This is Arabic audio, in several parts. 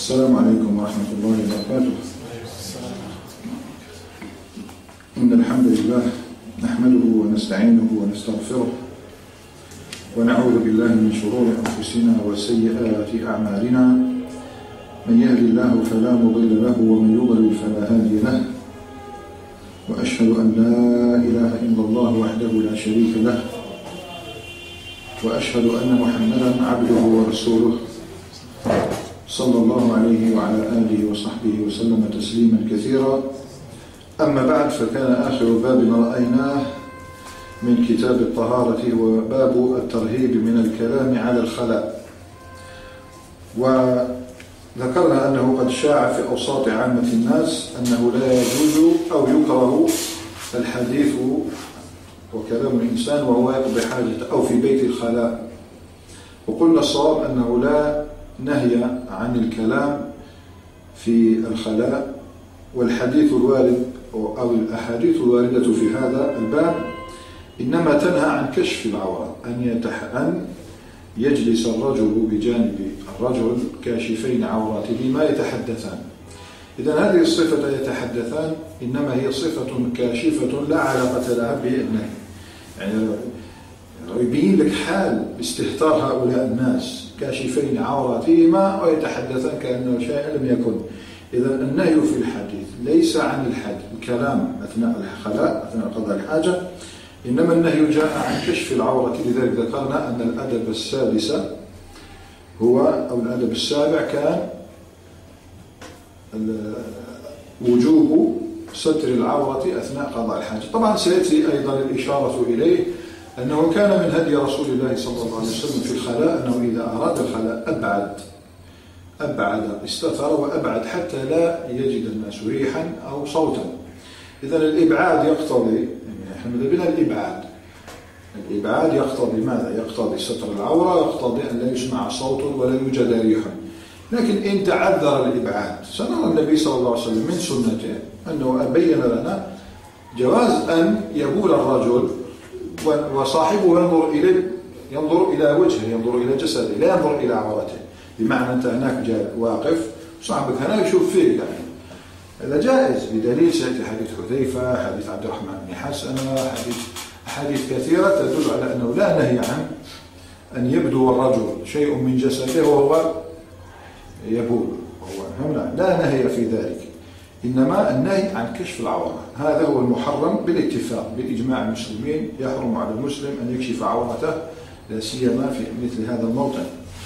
السلام عليكم ورحمة الله وبركاته. إن الحمد لله نحمده ونستعينه ونستغفره ونعوذ بالله من شرور أنفسنا وسيئات أعمالنا. من يهد الله فلا مضل له ومن يضلل فلا هادي له، وأشهد أن لا إله إلا الله وحده لا شريك له، وأشهد أن محمدا عبده ورسوله صلى الله عليه وعلى آله وصحبه وسلم تسليما كثيرا. أما بعد، فكان آخر باب رأيناه من كتاب الطهارة وباب الترهيب من الكلام على الخلاء، وذكرنا أنه قد شاع في أوساط عامة الناس أنه لا يجوز أو يكره الحديث وكلام الإنسان وهو يقضي حاجته أو في بيت الخلاء. وقلنا الصواب أنه لا نهي عن الكلام في الخلاء، والحديث الوارد أو الأحاديث الواردة في هذا الباب إنما تنهى عن كشف العورة، أن يجلس الرجل بجانب الرجل كاشفين عوراتهما يتحدثان. إذن هذه الصفة يتحدثان إنما هي صفة كاشفة لا علاقة لها بالنهي، يعني يبين لك حال استهتار هؤلاء الناس كاشفين عوراتهما ويتحدثان كأنه شيء لم يكن. إذن النهي في الحديث ليس عن الكلام أثناء الخلاء أثناء قضاء الحاجة، إنما النهي جاء عن كشف العورة. لذلك ذكرنا أن الأدب السادس هو أو الأدب السابع كان وجوب ستر العورة أثناء قضاء الحاجة. طبعا سيأتي أيضا الإشارة إليه أنه كان من هدي رسول الله صلى الله عليه وسلم في الخلاء أنه إذا أراد الخلاء أبعد استثر وأبعد حتى لا يجد الناس ريحا أو صوتا. إذن الإبعاد يقتضي، نحن ماذا بنا الإبعاد يقتضي ماذا؟ يقتضي ستر العورة، يقتضي أن لا يسمع صوت ولا يوجد ريح. لكن إن تعذر الإبعاد سنرى النبي صلى الله عليه وسلم من سنته أنه بين لنا جواز أن يبول الرجل وصاحبه ينظر إلى وجهه، ينظر إلى جسده، لا ينظر إلى عورته. بمعنى أنت هناك جاء واقف صاحبك هنا يشوف فيك، يعني هذا جائز بدليل سيأتي حديث حذيفة، حديث عبد الرحمن بن حسنة، حديث كثيرة تدل على أنه لا نهي عن أن يبدو الرجل شيء من جسده وهو يبول، هنا لا نهي في ذلك، إنما النهي عن كشف العورة. هذا هو المحرم بالاتفاق بإجماع المسلمين، يحرم على المسلم أن يكشف عورته لا سيما في مثل هذا الموطن.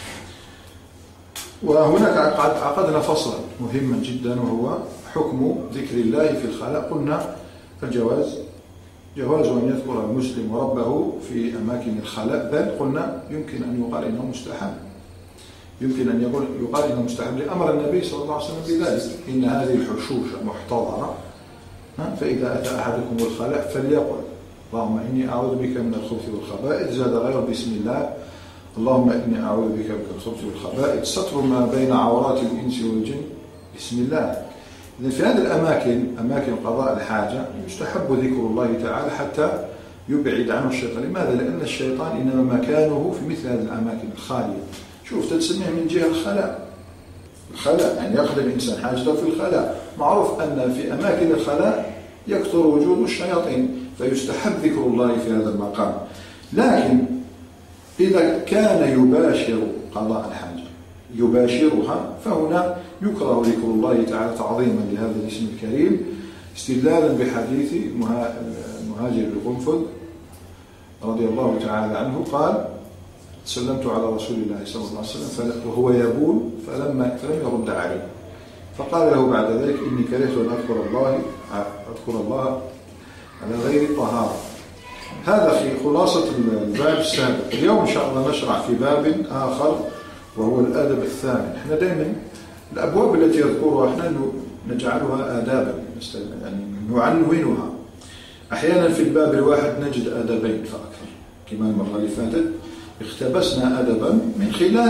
وهناك عقدنا فصلا مهما جدا وهو حكم ذكر الله في الخلاء. قلنا الجواز أن يذكر المسلم ربه في أماكن الخلاء، بل قلنا يمكن أن يقال إنه مستحب، يمكن أن يقال إنه مستحب لأمر النبي صلى الله عليه وسلم بذلك. إن هذه الحشوش محتضرة، فإذا أتى أحدكم الخلاء فليقل اللهم إني أعوذ بك من الخبث والخبائث، زاد غير بسم الله اللهم إني أعوذ بك من الخبث والخبائث، ستر ما بين عورات الإنس والجن بسم الله. إذن في هذه الأماكن أماكن قضاء الحاجة يستحب ذكر الله تعالى حتى يبعد عنه الشيطان. لماذا؟ لأن الشيطان إنما مكانه في مثل هذه الأماكن الخالية. شوف تسميه من جهة الخلاء يعني يقضي الإنسان حاجته في الخلاء. معروف أن في أماكن الخلاء يكثر وجود الشياطين، فيستحب ذكر الله في هذا المقام. لكن إذا كان يباشر قضاء الحاجة يباشرها فهنا يكره ذكر الله تعالى تعظيما لهذا الاسم الكريم، استدلالا بحديث مهاجر القنفذ رضي الله تعالى عنه قال سلمت على رسول الله صلى الله عليه وسلم وهو يبول فلم يرد عليه، فقال له بعد ذلك إني كرهت أن أذكر الله على غير طهارة. هذا في خلاصة الباب السابق. اليوم إن شاء الله نشرع في باب آخر وهو الأدب الثامن. احنا دائما الأبواب التي يذكرها احنا نجعلها آدابا، يعني نعنونها. أحيانا في الباب الواحد نجد أدبين فأكثر، كما المرة اللي فاتت اختبسنا أدبا من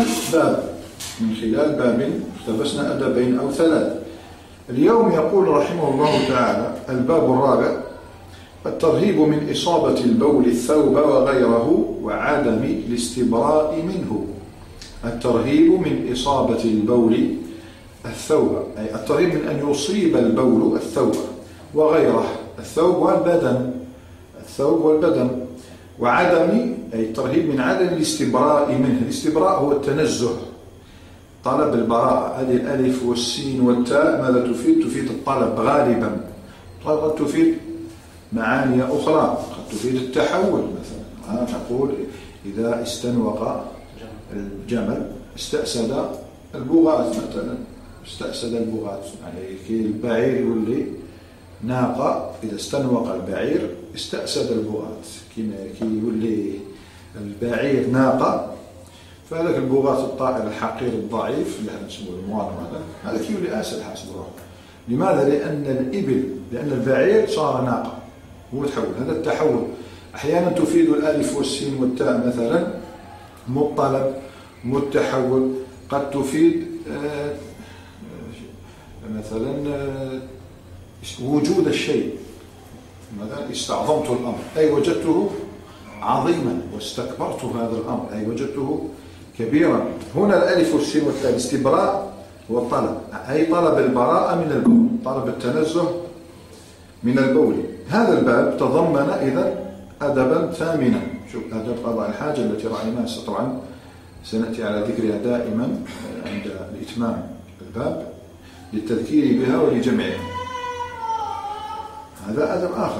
خلال باب اختبسنا أدبين أو ثلاث. اليوم يقول رحمه الله تعالى الباب الرابع: الترهيب من إصابة البول الثوب وغيره وعدم الاستبراء منه. الترهيب من إصابة البول الثوب، أي الترهيب من أن يصيب البول الثوب وغيره، الثوب والبدن، الثوب والبدن. وعدم، أي الترهيب من عدم الاستبراء منه. الاستبراء هو التنزه، طلب البراءة. هذه الألف والسين والتاء ماذا تفيد؟ تفيد الطلب غالبا، قد تفيد معاني أخرى، قد تفيد التحول. مثلا تقول إذا استنوق الجمل استأسد البغاث، مثلا استأسد البغاث، يعني كي البعير يولي ناقة. إذا استنوق البعير استأسد البغاث، كي يولي البعير ناقة، فهذاك البغاث الطائر الحقير الضعيف اللي احنا نسموه الموارم هذا كي يولي أسد حسب روحه. لماذا؟ لأن البعير صار ناقة، هو تحول. هذا التحول أحيانا تفيد الألف والسين والتاء مثلا مطلب متحول، قد تفيد مثلا وجود الشيء، مثلا استعظمت الأمر أي وجدته عظيما، واستكبرت هذا الأمر أي وجدته كبيرا. هنا الألف والسين والتاء الاستبراء والطلب، أي طلب البراءة من البول، طلب التنزه من البول. هذا الباب تضمن إذا أدبا ثامنا. شوف أدب قضاء الحاجة التي رأيناها، طبعا سنأتي على ذكرها دائما عند الإتمام الباب للتذكير بها ولجمعها. هذا أدب آخر.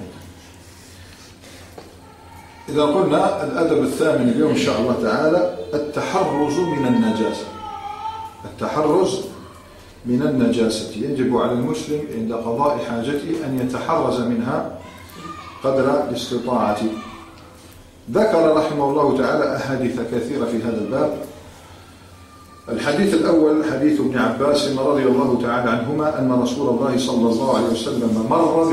إذا قلنا الأدب الثامن اليوم إن شاء الله تعالى التحرز من النجاسة. التحرز من النجاسة، يجب على المسلم عند قضاء حاجته أن يتحرز منها قدر الاستطاعة. ذكر رحمه الله تعالى أحاديث كثيرة في هذا الباب. الحديث الأول حديث ابن عباس رضي الله تعالى عنهما أن رسول الله صلى الله عليه وسلم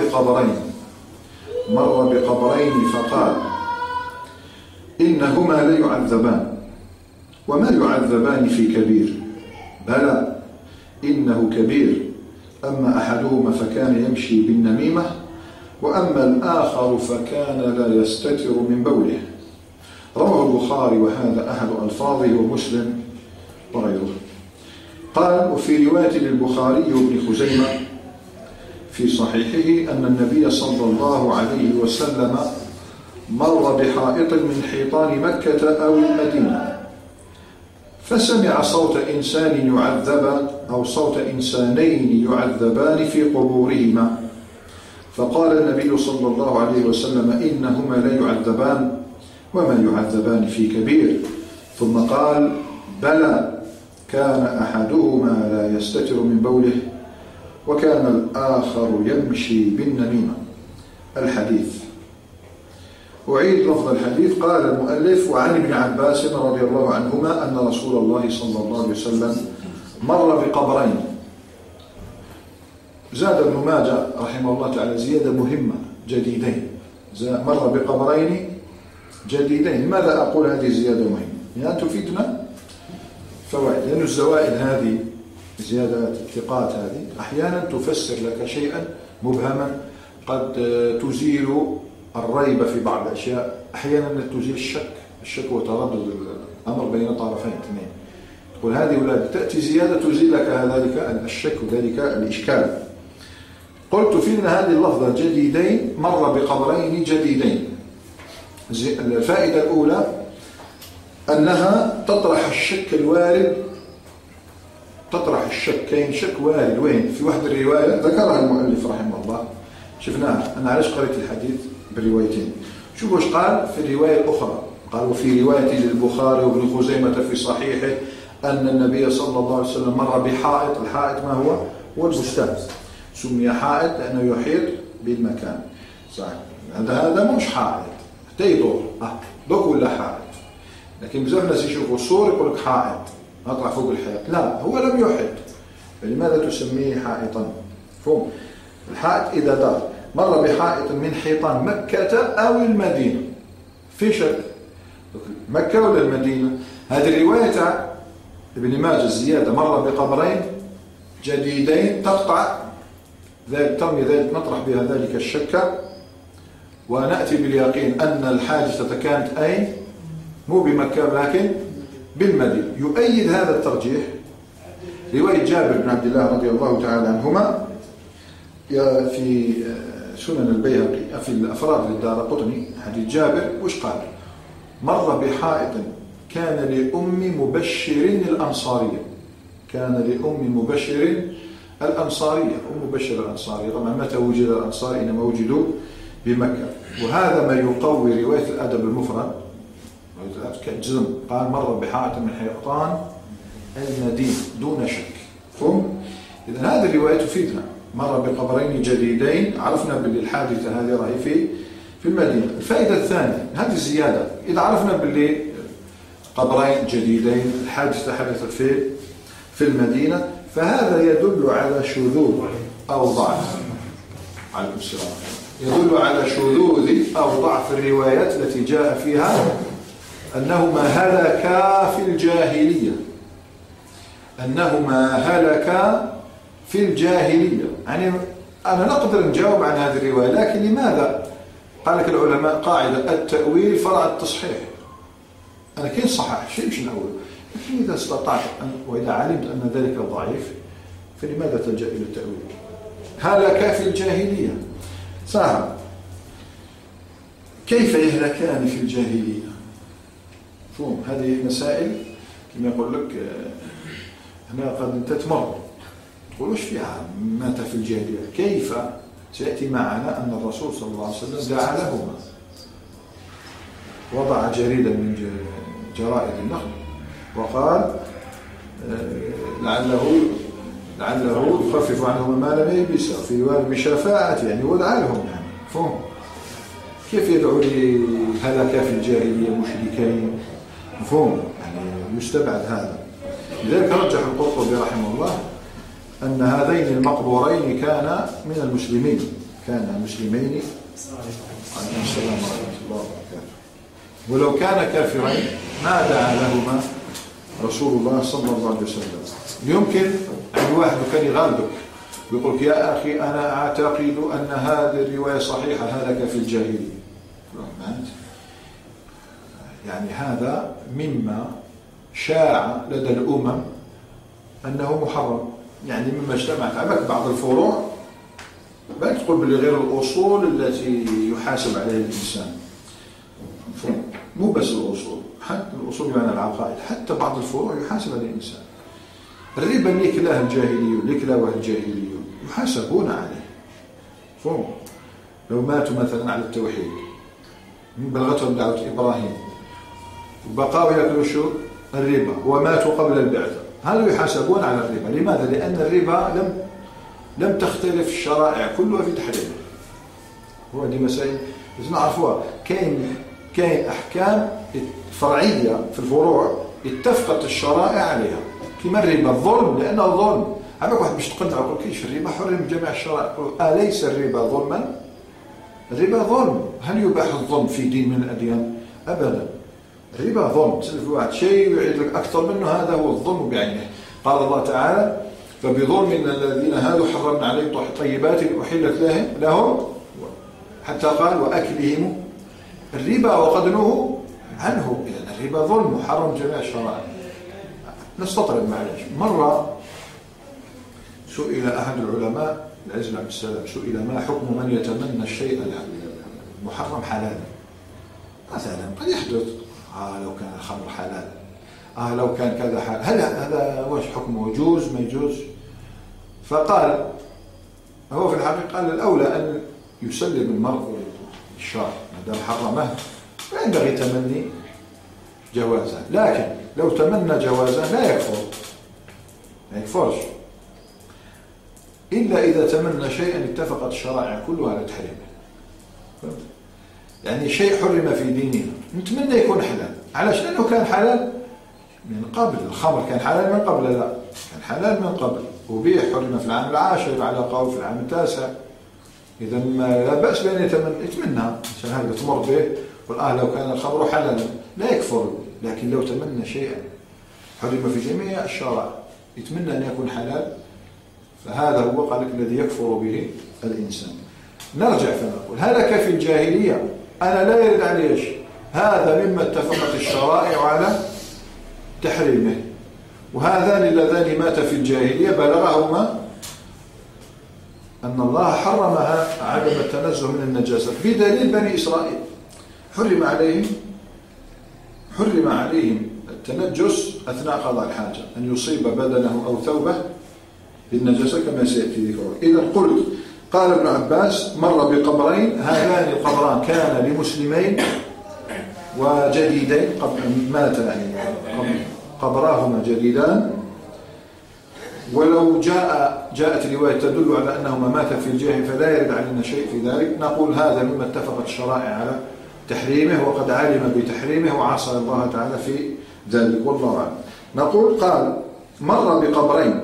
مر بقبرين فقال إنهما ليعذبان وما يعذبان في كبير، بلى إنه كبير، أما أحدهما فكان يمشي بالنميمة وأما الآخر فكان لا يستتر من بوله. رواه البخاري وهذا أحد ألفاظه ومسلم وغيره. قال وفي رواية للبخاري وابن خزيمة في صحيحه أن النبي صلى الله عليه وسلم مر بحائط من حيطان مكة أو المدينة فسمع صوت إنسان يعذب أو صوت إنسانين يعذبان في قبورهما، فقال النبي صلى الله عليه وسلم إنهما لا يعذبان وما يعذبان في كبير، ثم قال بلى كان أحدهما لا يستتر من بوله وكان الآخر يمشي بالنميمة. الحديث. أعيد لفظ الحديث. قال المؤلف وعن ابن عباس رضي الله عنهما أن رسول الله صلى الله عليه وسلم مر بقبرين. زاد ابن ماجه رحمه الله تعالى زيادة مهمة جديدين، مر بقبرين جديدين. لماذا أقول هذه زيادة مهمة؟ لأن تفيدنا فوائد، لأن الزوائد هذه زيادة الثقات هذه أحيانا تفسر لك شيئا مبهما، قد تزيل الريب في بعض الأشياء، أحيانا تزيل الشك وتردد الأمر بين طرفين اثنين. تقول هذه ولا تأتي زيادة تزيل لك ذلك الشك وذلك الإشكال. قلت فينا هذه اللفظة جديدين، مر بقبرين جديدين. الفائدة الأولى أنها تطرح الشك الوارد، تطرح الشك. كاين شك وارد وين؟ في واحد الرواية ذكرها المؤلف رحمه الله، شفناها. أنا علاش قريت الحديث بالروايتين؟ شوفوا ايش قال في الرواية الأخرى. قال وفي رواية للبخاري وابن خزيمة في صحيحه أن النبي صلى الله عليه وسلم مر بحائط. الحائط ما هو؟ هو البستان. سمي حائط لأنه يحيط بالمكان. صحيح. هذا مش حائط حتى يدور دوك ولا حائط، لكن بزاف الناس يشوفوا الصور يقول لك حائط أطلع فوق الحائط. لا، هو لم يحيط، فلماذا تسميه حائطا؟ فهم. الحائط إذا دار مر بحائط من حيطان مكة أو المدينة، في شك مكة ولا المدينة. هذه الرواية تاع ابن ماجه الزيادة مر بقبرين جديدين تقطع ذلك، ترمي ذلك، نطرح بها ذلك الشك ونأتي باليقين أن الحادثة كانت أين؟ مو بمكة لكن بالمدينة. يؤيد هذا الترجيح رواية جابر بن عبد الله رضي الله تعالى عنهما في سنن البيهقي في الأفراد للدارقطني، حديث جابر وش قال؟ مر بحائط كان لأم مبشر الأنصارية، كان لأم مبشر الأنصارية، أم مبشر الأنصارية. طبعا متى وجد الأنصار؟ إنما وجدوا بمكة. وهذا ما يقوي رواية الأدب المفرد كجزم، قال مر بحائط من حيطان المدينة دون شك. إذن هذه الرواية تفيدنا، مر بقبرين جديدين، عرفنا باللي الحادثة هذه راهي في المدينة. الفائدة الثانية هذه الزيادة، إذا عرفنا باللي قبرين جديدين الحادثة حدثت في المدينة، فهذا يدل على شذوذ أو ضعف، عليكم السلام، يدل على شذوذ أو ضعف الروايات التي جاء فيها أنهما هلكا في الجاهلية، أنهما هلكا في الجاهلية. يعني أنا نقدر نجاوب عن هذه الرواية، لكن لماذا؟ قال لك العلماء قاعدة التأويل فرع التصحيح. أنا كين صحح شيء مش نقول، لكن إذا استطعت وإذا علمت أن ذلك ضعيف فلماذا تلجأ إلى التأويل؟ هلكا في الجاهلية صح، كيف يهلكان في الجاهلية؟ فهم هذه مسائل كما يقول لك هنا قد انت تمر تقول وش فيها مات في الجاهلية، كيف سيأتي معنا أن الرسول صلى الله عليه وسلم دعا لهما، وضع جريدا من جرائد النخل وقال لعله يخفف عنهما ما لم يلبسا في بشفاعة، يعني ودعا لهم يعني. فهم كيف يدعو لهلك في الجاهلية مشركين؟ مفهوم يعني يستبعد هذا. لذلك رجح القرطبي رحمه الله أن هذين المقبورين كان من المسلمين، كان مسلمين عليهم السلام ورحمة الله وبركاته، ولو كان كافرين ما دعا لهما رسول الله صلى الله عليه وسلم. يمكن أن واحد كان يغالبك ويقول يا أخي أنا أعتقد أن هذه الرواية صحيحة، هلك في الجاهلية، يعني هذا مما شاع لدى الأمم أنه محرم، يعني مما اجتمعت عليك بعض الفروع بل تقول بغير الأصول التي يحاسب عليها الإنسان، مو بس الأصول، حتى الأصول بمعنى العقائد، حتى بعض الفروع يحاسب عليها الإنسان. الربا اللي كلاه الجاهليون اللي كلاه الجاهليون يحاسبون عليه. فهم لو ماتوا مثلا على التوحيد بلغتهم دعوة إبراهيم وبقاوا يأكلوا شو الربا وماتوا قبل البعثة، هل يحاسبون على الربا؟ لماذا؟ لأن الربا لم تختلف الشرائع كلها في تحريمه. هو دي مسائل لازم نعرفوها. كاين أحكام فرعية في الفروع اتفقت الشرائع عليها، كما الربا الظلم لأنه ظلم. عمك واحد باش تقنع يقول كيش الربا حرم جميع الشرائع، أليس الربا ظلما؟ الربا ظلم. هل يباح الظلم في دين من الأديان؟ أبدا. الربا ظلم، تسلف واحد شيء ويعيد لك أكثر منه، هذا هو الظلم بعينه. قال الله تعالى فبظلم من الذين هادوا حرمنا عليهم طيبات أحلت لهم حتى قال وأكلهم الربا وقد نهوا عنه. إذن الربا ظلم محرم جميع الشرائع. نستطرد معلش. مرة سئل أحد العلماء العز بن عبد السلام، سئل ما حكم من يتمنى الشيء المحرم حلالا؟ مثلا قد يحدث لو كان الخمر حلال، لو كان كذا حلال، هل هذا وش حكمه؟ يجوز ما يجوز؟ فقال هو في الحقيقة قال الأولى أن يسلم المرء الشرع ما دام حرمه، فينبغي تمني جوازه، لكن لو تمنى جوازه لا يكفر، ما يكفرش إلا إذا تمنى شيئا اتفقت الشرائع كلها على تحريمه. يعني شيء حرم في ديننا نتمنى يكون حلال، علاش؟ لأنه كان حلال من قبل. الخمر كان حلال من قبل؟ لا، كان حلال من قبل، وبيع حرم في العام العاشر على قول في العام التاسع. إذا لا بأس بأن يتمنى عشان هذا تمر به والآن لو كان الخمر حلالا لا يكفر، لكن لو تمنى شيئا حرم في جميع الشرائع يتمنى أن يكون حلال، فهذا هو قال لك الذي يكفر به الإنسان. نرجع فنقول هلك في الجاهلية، أنا لا يرد عليه هذا مما اتفقت الشرائع على تحريمه، وهذان اللذان مات في الجاهلية بلغهما أن الله حرمها عدم التنزه من النجاسة بدليل بني إسرائيل حرم عليهم التنجس أثناء قضاء الحاجة، أن يصيب بدنه أو ثوبه بالنجاسة كما سيأتي ذكره. إذا قلت قال ابن عباس مر بقبرين، هذان القبران كان لمسلمين وجديدين مات يعني قبراهما جديدان، ولو جاءت رواية تدل على أنهما مات في الجاهل فلا يرد علينا شيء في ذلك، نقول هذا مما اتفقت الشرائع على تحريمه وقد علم بتحريمه وعصى الله تعالى في ذلك والله أعلم. نقول قال مر بقبرين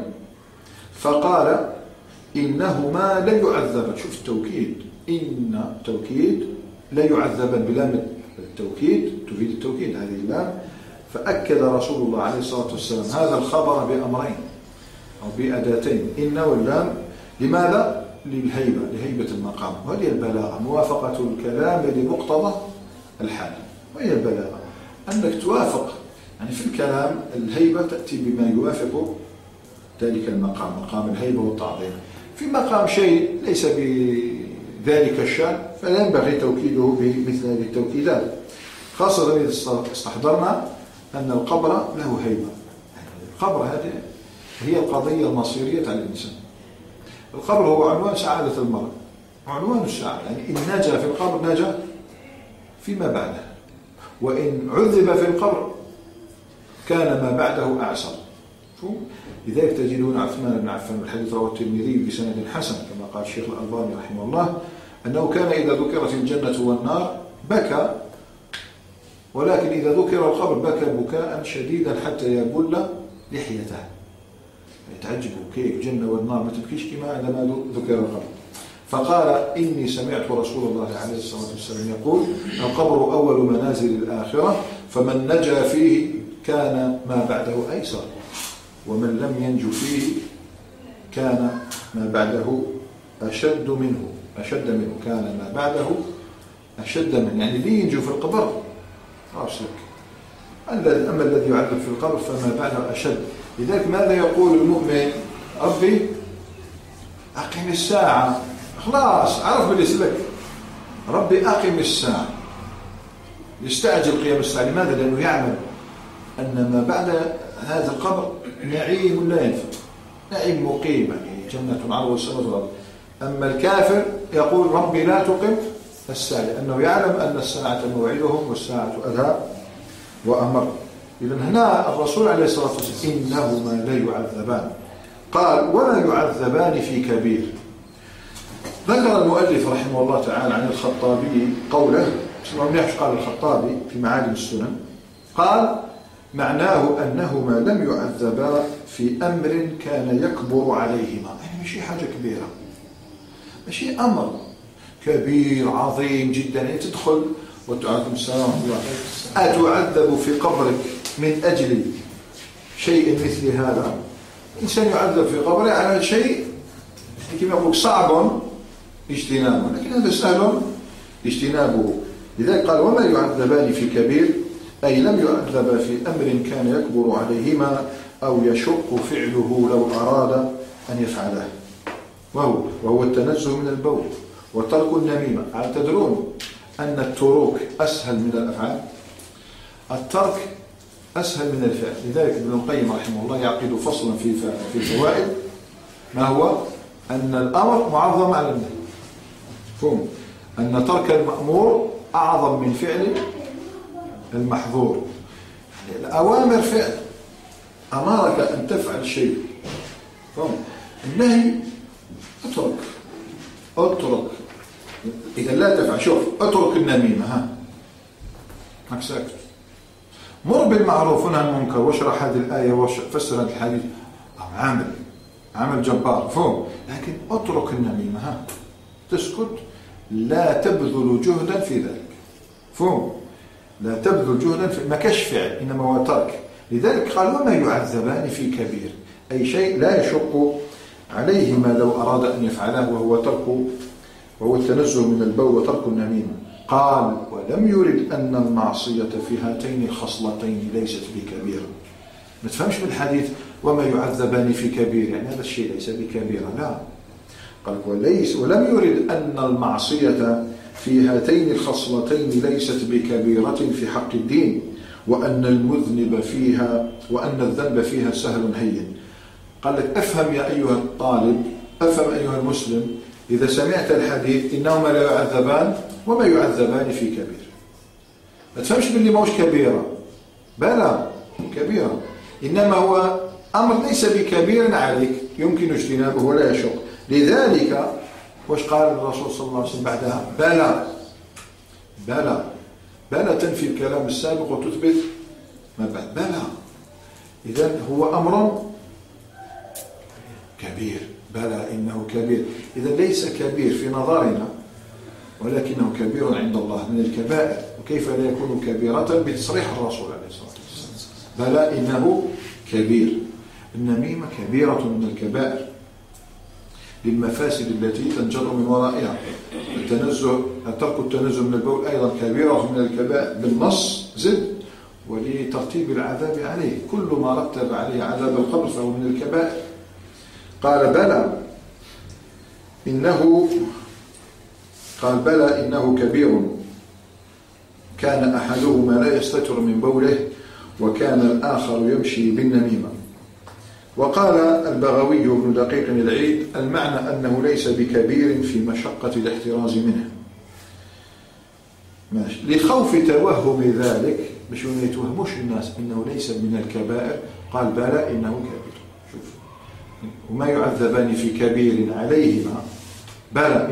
فقال إنهما لا يعذبان، شوف التوكيد، إن توكيد لا يعذبان بلام التوكيد تفيد التوكيد هذه اللام، فأكد رسول الله عليه الصلاة والسلام هذا الخبر بأمرين أو بأداتين، إن واللام. لماذا؟ لهيبة المقام، وهذه البلاغة موافقة الكلام لمقتضى الحال، وهي البلاغة أنك توافق يعني في الكلام الهيبة تأتي بما يوافق ذلك المقام، مقام الهيبة والتعظيم. في مقام شيء ليس بذلك الشأن فلا ينبغي توكيده بمثل هذه التوكيدات، خاصة إذا استحضرنا أن القبر له هيبة. القبر هذه هي القضية المصيرية على الإنسان. القبر هو عنوان سعادة المرء وعنوان السعادة، يعني إن نجا في القبر نجا فيما بعده، وإن عذب في القبر كان ما بعده أعسر. لذلك تجدون عثمان بن عفان الحديث رواه الترمذي بسند حسن كما قال الشيخ الألباني رحمه الله أنه كان إذا ذكرت الجنة والنار بكى، ولكن إذا ذكر القبر بكى بكاء شديدا حتى يبل لحيته. يتعجبوا كيف الجنة والنار ما تبكيش كما عندما ذكر القبر. فقال إني سمعت رسول الله عليه الصلاة والسلام يقول القبر أول منازل الآخرة، فمن نجا فيه كان ما بعده أيسر، ومن لم ينج فيه كان ما بعده أشد منه، كان ما بعده أشد منه، يعني اللي ينجو في القبر راسك، أما الذي يعذب في القبر فما بعده أشد. لذلك ماذا يقول المؤمن؟ ربي أقم الساعة، خلاص عرف بالإسلام، ربي أقم الساعة، يستعجل قيام الساعة. لماذا؟ لأنه يعلم أن ما بعد هذا القبر نعيم لا ينفع، نعيم مقيم، يعني جنة عرضها السماوات والأرض. أما الكافر يقول ربي لا تقم الساعة، لأنه يعلم أن الساعة موعدهم والساعة أدهى وأمر. إذن هنا الرسول عليه الصلاة والسلام إنهما لا يعذبان، قال ولا يعذبان في كبير. ذكر المؤلف رحمه الله تعالى عن الخطابي قوله، قال الخطابي في معالم السنن، قال معناه أنهما لم يعذبا في أمر كان يكبر عليهما، يعني ماشي حاجة كبيرة، ماشي أمر كبير عظيم جدا يعني تدخل وتعلم السلام الله أتعذب في قبرك من أجل شيء مثل هذا. إنسان يعذب في قبره على شيء كما يقول صعب اجتنابه، لكن هذا سهل اجتنابه. لذلك قال وما يعذبان في كبير، أي لم يعذب في أمر كان يكبر عليهما أو يشق فعله لو أراد أن يفعله، وهو التنزه من البول وترك النميمة. تدرون أن التروك أسهل من الأفعال، الترك أسهل من الفعل. لذلك ابن القيم رحمه الله يعقد فصلا في الفوائد، ما هو أن الأمر معظم على النهي، فهم أن ترك المأمور أعظم من فعل المحظور. الأوامر فعل، أمرك أن تفعل شيء، فهم النهي اترك إذا لا تفعل. شوف اترك النميمة، هاك ساكت، مر بالمعروف ونهى عن المنكر، واشرح هذه الآية وفسر هذا الحديث، عمل جبار، فهم. لكن اترك النميمة، تسكت، لا تبذل جهدا في ذلك، فهم، لا تبذل جهدا في ما كش فعل، إنما هو ترك. لذلك قال وما يعذبان في كبير، أي شيء لا يشق عليهما لو أراد أن يفعله، وهو التنزه من البول وترك النميمة. قال ولم يرد أن المعصية في هاتين الخصلتين ليست بكبيرة، ما تفهمش بالحديث وما يعذبان في كبير، يعني هذا الشيء ليس بكبيرة، لا. قال وليس، ولم يرد أن المعصية في هاتين الخصلتين ليست بكبيرة في حق الدين، وأن المذنب فيها، وأن الذنب فيها سهل هين. قال لك افهم يا أيها الطالب، افهم أيها المسلم، إذا سمعت الحديث إنهما لا يعذبان وما يعذبان في كبير، ما تفهمش باللي موش كبيرة، بلى كبيرة، إنما هو أمر ليس بكبير عليك يمكن اجتنابه ولا يشق. لذلك واش قال الرسول صلى الله عليه وسلم بعدها؟ بلى بلى بلى، تنفي الكلام السابق وتثبت ما بعد. بلى، إذن هو أمر كبير، بلى إنه كبير، إذن ليس كبير في نظرنا ولكنه كبير عند الله من الكبائر. وكيف لا يكون كبيرة بتصريح الرسول عليه الصلاة والسلام؟ بلى إنه كبير. النميمة كبيرة من الكبائر للمفاسد التي تنجر من ورائها. ترك التنزه من البول أيضا كبيرة من الكبائر بالنص زد، ولترتيب العذاب عليه، كل ما رتب عليه عذاب القبر فهو من الكبائر. قال بلى إنه كبير، كان أحدهما لا يستتر من بوله وكان الآخر يمشي بالنميمة. وقال البغوي بن دقيق العيد المعنى أنه ليس بكبير في مشقة الاحتراز منه، ماشي، لخوف توهم ذلك، باش ما يتوهموش الناس انه ليس من الكبائر. قال بلى انه كبير. شوف، وما يعذبان في كبير عليهما، بلى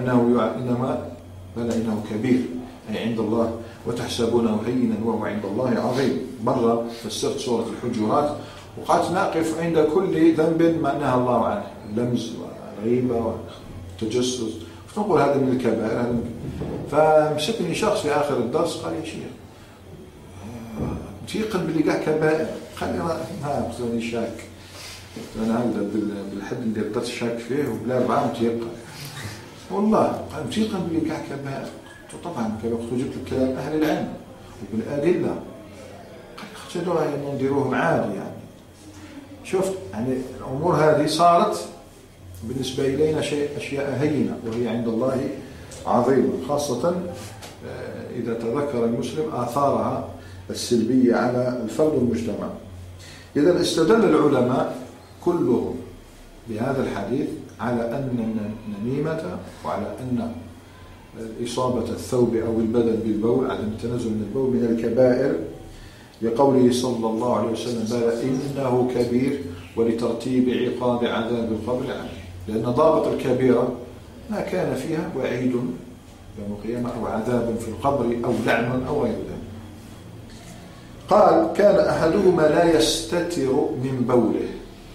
انه كبير، اي عند الله، وتحسبونه هينا وهو عند الله عظيم. مرة فسرت سورة الحجرات وقعدت نقف عند كل ذنب ما نهى الله عنه، اللمز والغيبة والتجسس، فنقول هذا من الكبائر. فمسكني شخص في آخر الدرس قال يا شيخ تيقن باللي قاع كبائر؟ قال لي قلت شاك، أنا هذا بالحد اللي درت شاك فيه وبلا 4 متيقن والله. قال متيقن باللي قاع كبائر؟ طبعا كما جبت الكلام أهل العلم وبالأدلة. قال اختدوا يعني نديروهم عادي يعني. شوف يعني الأمور هذه صارت بالنسبة إلينا أشياء هينة وهي عند الله عظيمة، خاصة إذا تذكر المسلم آثارها السلبية على الفرد والمجتمع. إذا استدل العلماء كلهم بهذا الحديث على أن النميمة وعلى أن إصابة الثوب أو البدن بالبول، عدم التنزل من البول، من الكبائر، لقوله صلى الله عليه وسلم بلى إنه كبير، ولترتيب عقاب عذاب القبر عليه، لأن ضابط الكبيرة ما كان فيها وعيد يوم القيامة أو عذاب في القبر أو لعن أو غير ذلك. قال كان أحدهما لا يستتر من بوله.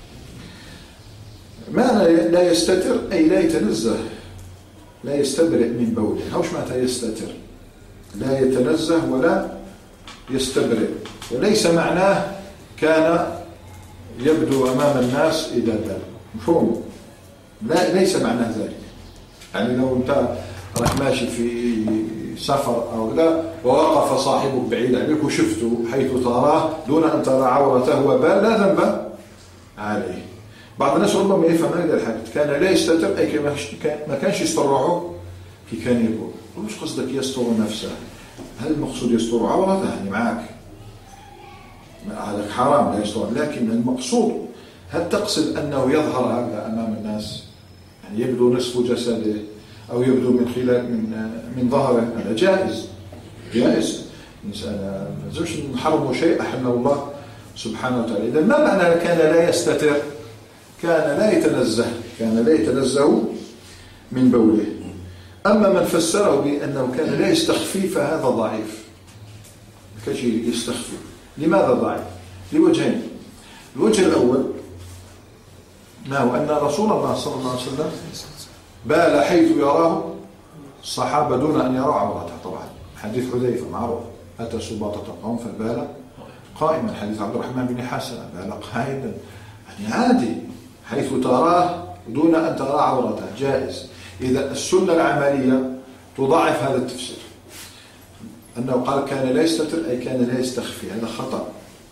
معنى لا يستتر أي لا يتنزه، لا يستبرئ من بوله. هوش معنى يستتر؟ لا يتنزه ولا يستبرئ، وليس معناه كان يبدو أمام الناس إذا بال، مفهوم؟ لا، ليس معناه ذلك. يعني لو أنت راك ماشي في سفر أو لا ووقف صاحبك بعيد عنك وشفته حيث تراه دون أن ترى عورته وبال، لا ذنب عليه. بعض الناس ربما يفهم هذا الحديث كان لا يستتر أي ما كانش يسترعه كي كان يقول. وش قصدك يستر نفسه؟ هل المقصود يستر عورته؟ يعني معك هذا حرام لا يستر، لكن المقصود هل تقصد أنه يظهر هذا أمام الناس، يعني يبدو نصف جسده أو يبدو من خلال من ظهره؟ هذا جائز. نسأل زوج نحرم شيء أحله الله سبحانه وتعالى. إذا ما معنى كان لا يستتر؟ كان لا يتنزه من بوله. أما من فسره بأنه كان لا يستخفي فهذا ضعيف. كشيء يستخفي. لماذا ضعيف؟ لوجهين. الوجه الأول ما هو أن رسول الله صلى الله عليه وسلم بال حيث يراه الصحابة دون أن يروا عورته. طبعا حديث حذيفة معروف، أتى سباطة قوم فبال قائما. حديث عبد الرحمن بن حسن بال قائدا، يعني عادي حيث تراه دون أن ترى عورته جائز. إذا السنة العملية تضاعف هذا التفسير، أنه قال كان لا يستتر أي كان لا يستخفي، هذا خطأ.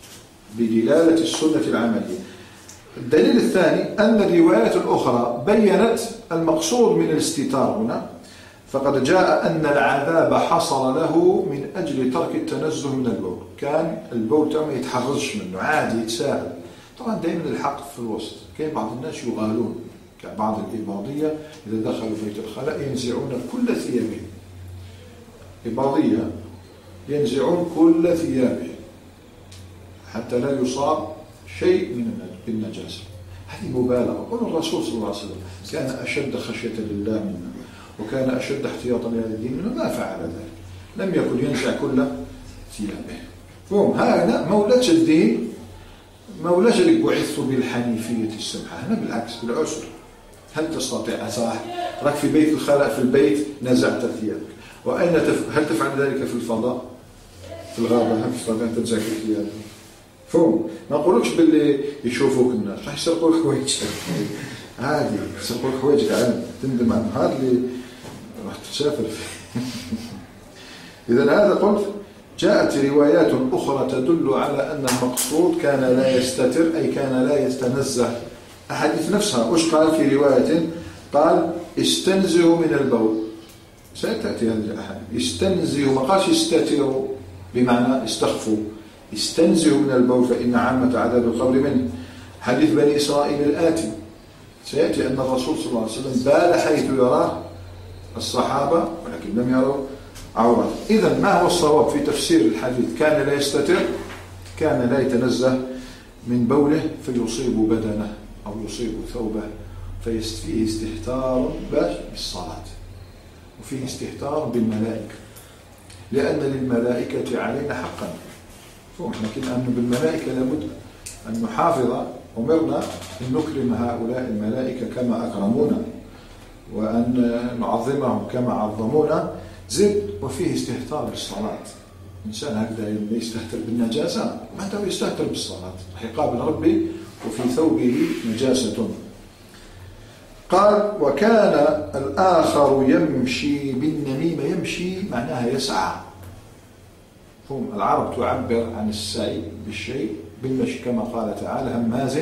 بدلالة السنة العملية. الدليل الثاني أن الروايات الأخرى بيّنت المقصود من الاستتار هنا، فقد جاء أن العذاب حصل له من أجل ترك التنزه من البول. كان البول ما يتحرزش منه، عادي يتساهل. طبعا دائما الحق في الوسط. كاين بعض الناس يغالون، كبعض الإباضية إذا دخلوا بيت الخلاء ينزعون كل ثيابهم. إباضية ينزعون كل ثيابهم حتى لا يصاب شيء من النجاسة. هذه مبالغة. قال الرسول صلى الله عليه وسلم كان أشد خشية لله منا وكان أشد احتياطا لهذا الدين منه، ما فعل ذلك. لم يكن ينزع كل ثيابه. فهم هذا مولاش الدين، مولاش اللي بعثت بالحنيفية السمحة. هنا بالعكس بالعسر. هل تستطيع أصاح راك في بيت الخلاء في البيت نزعت ثيابك، وأين هل تفعل ذلك في الفضاء في الغابة؟ هل تستطيع تنزع ثيابك؟ فهم ما نقولكش باللي يشوفوك الناس راح يسرقوا الحوايج عادي، يسرقوا الحوايج عادي تندم عن هذا اللي راح تسافر فيه. إذا هذا قلت جاءت روايات أخرى تدل على أن المقصود كان لا يستتر، أي كان لا يتنزه. أحاديث نفسها وش قال في رواية؟ قال استنزهوا من البول. ستأتي هذه الأحاديث. استنزهوا، ما قالش استتروا بمعنى استخفوا. استنزهوا من البول فإن عامة عذاب القبر منه. حديث بني إسرائيل الآتي سيأتي أن الرسول صلى الله عليه وسلم بال حيث يراه الصحابة ولكن لم يروا عورته. إذن ما هو الصواب في تفسير الحديث؟ كان لا يستتر، كان لا يتنزه من بوله فيصيب بدنه أو يصيب ثوبه، فيه استهتار بالصلاة وفيه استهتار بالملائكة، لأن للملائكة علينا حقا. لكن أن بالملائكة لابد أن نحافظ. أمرنا أن نكرم هؤلاء الملائكة كما أكرمونا وأن نعظمهم كما عظمونا. زد وفيه استهتار بالصلاة. إنسان هكذا يستهتر بالنجاسة ما هو يستهتر بالصلاة، راح يقابل ربي وفي ثوبه نجاسة. قال وكان الآخر يمشي بالنميمة. يمشي معناها يسعى. هم العرب تعبر عن السعي بالشيء بالمشي كما قال تعالى هماز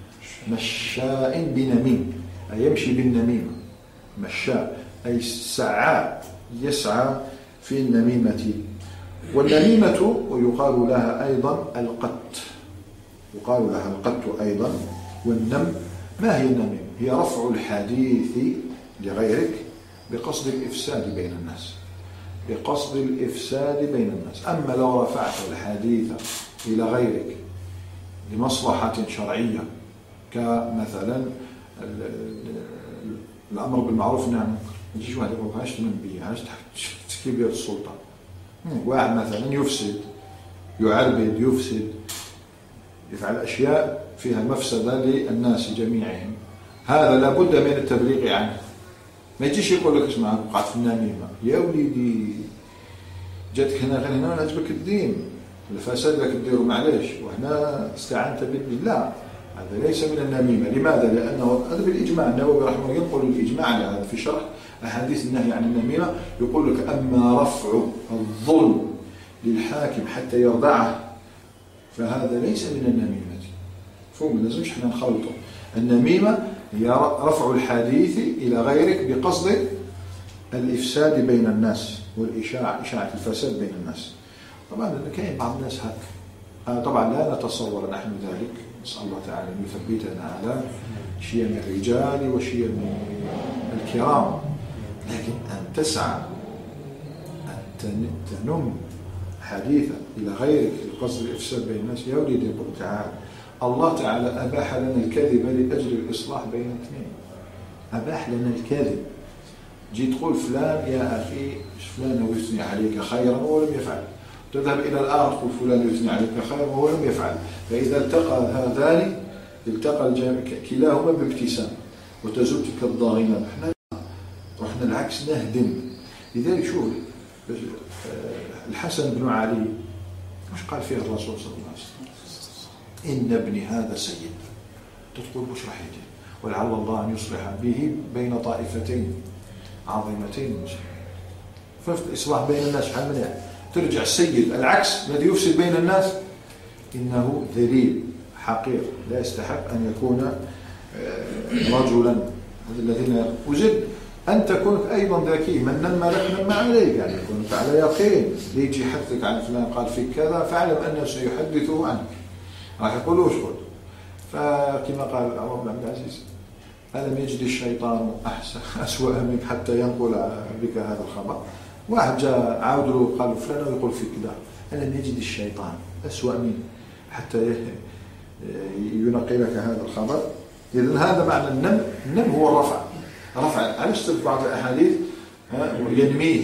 مشاء بنميم، أي يمشي بالنميمة. مشاء أي سعى، يسعى في النميمة. والنميمة ويقال لها أيضا القت، يقال لها القت أيضا. والنم ما هي النميمة؟ هي رفع الحديث لغيرك بقصد الإفساد بين الناس، بقصد الإفساد بين الناس. أما لو رفعت الحديث إلى غيرك لمصلحة شرعية كمثلا الأمر بالمعروف والنهي عن المنكر، ما يجيش واحد يقول هاش تنبيه هاش تكبير السلطة. واحد مثلا يفسد، يعربد، يفسد، يفعل أشياء فيها مفسدة للناس جميعهم، هذا لابد من التبليغ عنه. ما يجيش يقول لك اسمع وقعت في النميمة يا وليدي، جاتك هنا غير هنا ونعجبك الدين، الفساد لك تديره معليش وهنا استعنت بالدين. لا، هذا ليس من النميمة. لماذا؟ لأنه هذا بالإجماع. النووي رحمه الله ينقل الإجماع على هذا في شرح أحاديث النهي عن النميمة. يقول لك أما رفع الظلم للحاكم حتى يرضعه فهذا ليس من النميمة. فهم لازمش احنا نخلطه. النميمة هي رفع الحديث إلى غيرك بقصد الإفساد بين الناس إشاعة الفساد بين الناس. طبعا كاين بعض الناس هكذا، طبعا لا نتصور نحن ذلك، نسأل الله تعالى أن يثبتنا على شيم الرجال وشيم الكرام، لكن أن تسعى أن تنم حديثا إلى غيرك بقصد الإفساد بين الناس. يا وليدي يقول تعالى الله تعالى أباح لنا الكذب لأجل الإصلاح بين اثنين. أباح لنا الكذب. جيت تقول فلان يا أخي فلان يثني عليك خيرا وهو لم يفعل، تذهب إلى الآخر تقول فلان يثني عليك خيرا وهو لم يفعل، فإذا التقى هذان التقى كلاهما بابتسام وتزول تلك الضاغنة. رحنا العكس نهدم. لذلك شوف الحسن بن علي مش قال فيه الرسول صلى الله عليه وسلم إن ابني هذا سيد، تقول وش راح يجي، ولعل الله أن يصلح به بين طائفتين عظيمتين المسلمين. فالإصلاح بين الناس حال من ترجع السيد العكس الذي يفسد بين الناس إنه ذليل حقير لا يستحق أن يكون رجلا. هذا الذين وجد أن تكون أيضا ذكي، من نم لك نم عليك، يعني كنت على يقين ليجي يحدثك عن فلان قال فيك كذا فاعلم أنه سيحدثه عنك، راح يقولوا شغل. فكما قال عمر بن عبد العزيز ألم يجد الشيطان أسوأ منك حتى ينقل بك هذا الخبر. واحد جاء عاود له قال فلان يقول فيك كذا، ألم يجد الشيطان أسوأ منك حتى ينقل لك هذا الخبر. إذن هذا معنى النم. النم هو الرفع. رفع على بعض الأحاديث ينميه،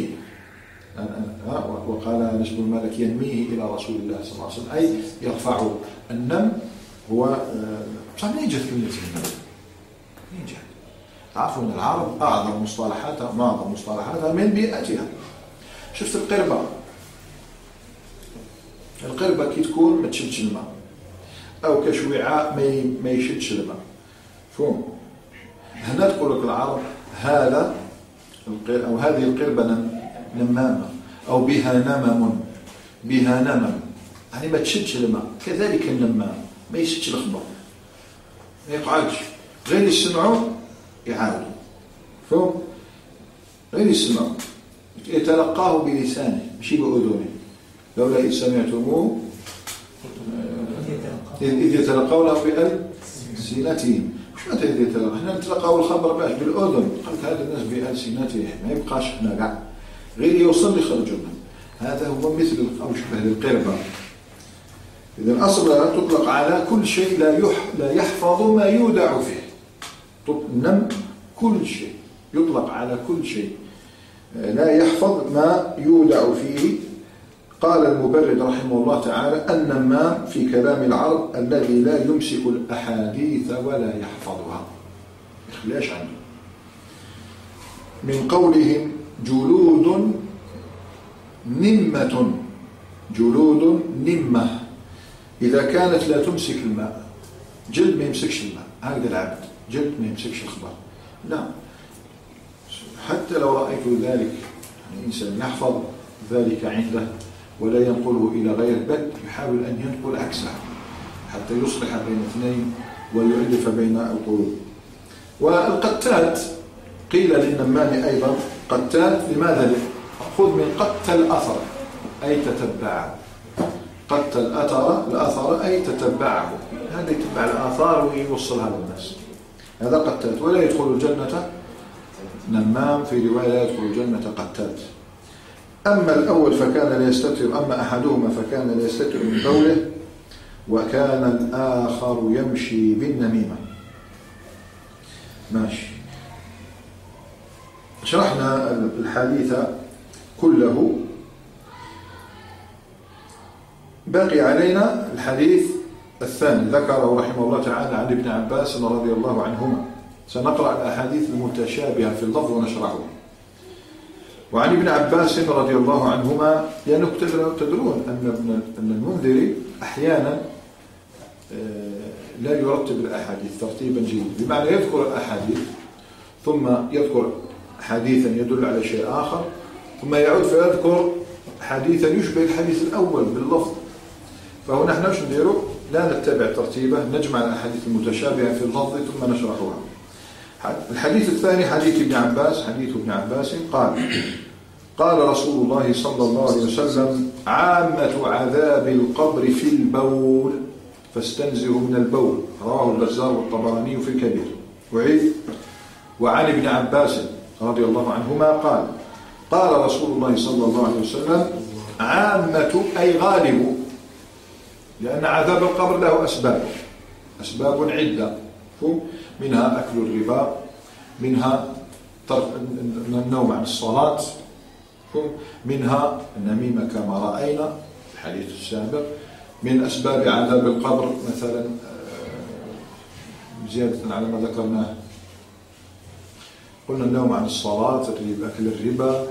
وقال نجم الملك ينميه إلى رسول الله صلى الله عليه وسلم، أي يرفعه. النم هو منين جت كلمة النم؟ منين جت؟ تعرفوا أن العرب أعظم مصطلحاتها من بيئتها. شفت القربة؟ القربة كي تكون ما تشدش الماء، أو كشوعاء ما يشدش الماء. فهم؟ هنا تقول لك العرب هذا أو هذه القربة نمامة، أو بها نمم، يعني ما تشدش الماء. كذلك النمام ما يشدش الخبر، ما يقعدش، غير يسمعوا يعاودوا. فهم؟ غير يسمعوا، يتلقاه بلسانه ماشي بأذنه. لولا إذ سمعتموه إذ يتلقونه بألسنتهم. مش متى إذ يتلقى، احنا نتلقاو الخبر باش بالأذن، قالك هذا الناس بألسنتهم، ما يبقاش احنا كاع غير يوصل يخرجوا منه. هذا هو مثل أو شبه للقربة. إذا أصلا تطلق على كل شيء لا يحفظ ما يودع فيه. النم كل شيء يطلق على كل شيء لا يحفظ ما يودع فيه. قال المبرد رحمه الله تعالى: النمام في كلام العرب الذي لا يمسك الأحاديث ولا يحفظها. إخلاش عنه. من قولهم جلود نمة، جلود نمة إذا كانت لا تمسك الماء. جلد ما يمسكش الماء، هكذا العبد جلد ما يمسكش الخبر. لا، حتى لو رأيت ذلك، يعني إنسان يحفظ ذلك عنده ولا ينقله إلى غيره، بل يحاول أن ينقل عكسه حتى يصلح بين اثنين ويؤلف بين القلوب. والقتات قيل للنمام أيضا قتات. لماذا؟ خذ من قت الأثر أي تتبعه. قت الأثر أي تتبعه، هذا يتبع الآثار ويوصلها للناس، هذا قتات. ولا يدخل الجنة نمام، في رواية لا يدخل الجنة قتات. أما الأول فكان لا يستتر، أما أحدهما فكان لا يستتر من بوله، وكان الآخر يمشي بالنميمة. ماشي. شرحنا الحديث كله، باقي علينا الحديث الثاني ذكره رحمه الله تعالى عن ابن عباس رضي الله عنهما. سنقرأ الأحاديث المتشابهة في اللفظ ونشرحها. وعن ابن عباس رضي الله عنهما، لأنه تدرون أن المنذري أحيانا لا يرتب الأحاديث ترتيبا جيدا، بمعنى يذكر الأحاديث ثم يذكر حديثا يدل على شيء آخر، ثم يعود فيذكر حديثا يشبه الحديث الأول باللفظ. فهنا نحن وش نديروا؟ لا نتبع ترتيبه، نجمع الأحاديث المتشابهة في اللفظ ثم نشرحها. الحديث الثاني حديث ابن عباس. حديث ابن عباس قال رسول الله صلى الله عليه وسلم: عامة عذاب القبر في البول فاستنزهوا من البول. رواه البزار والطبراني في الكبير. وعيد: وعن ابن عباس رضي الله عنهما قال رسول الله صلى الله عليه وسلم: عامة أي غالب، لأن عذاب القبر له أسباب عدة، منها أكل الربا، منها النوم عن الصلاة، منها النميمة كما رأينا في الحديث السابق. من أسباب عذاب القبر مثلا زيادة على ما ذكرناه، قلنا النوم عن الصلاة، أكل الربا.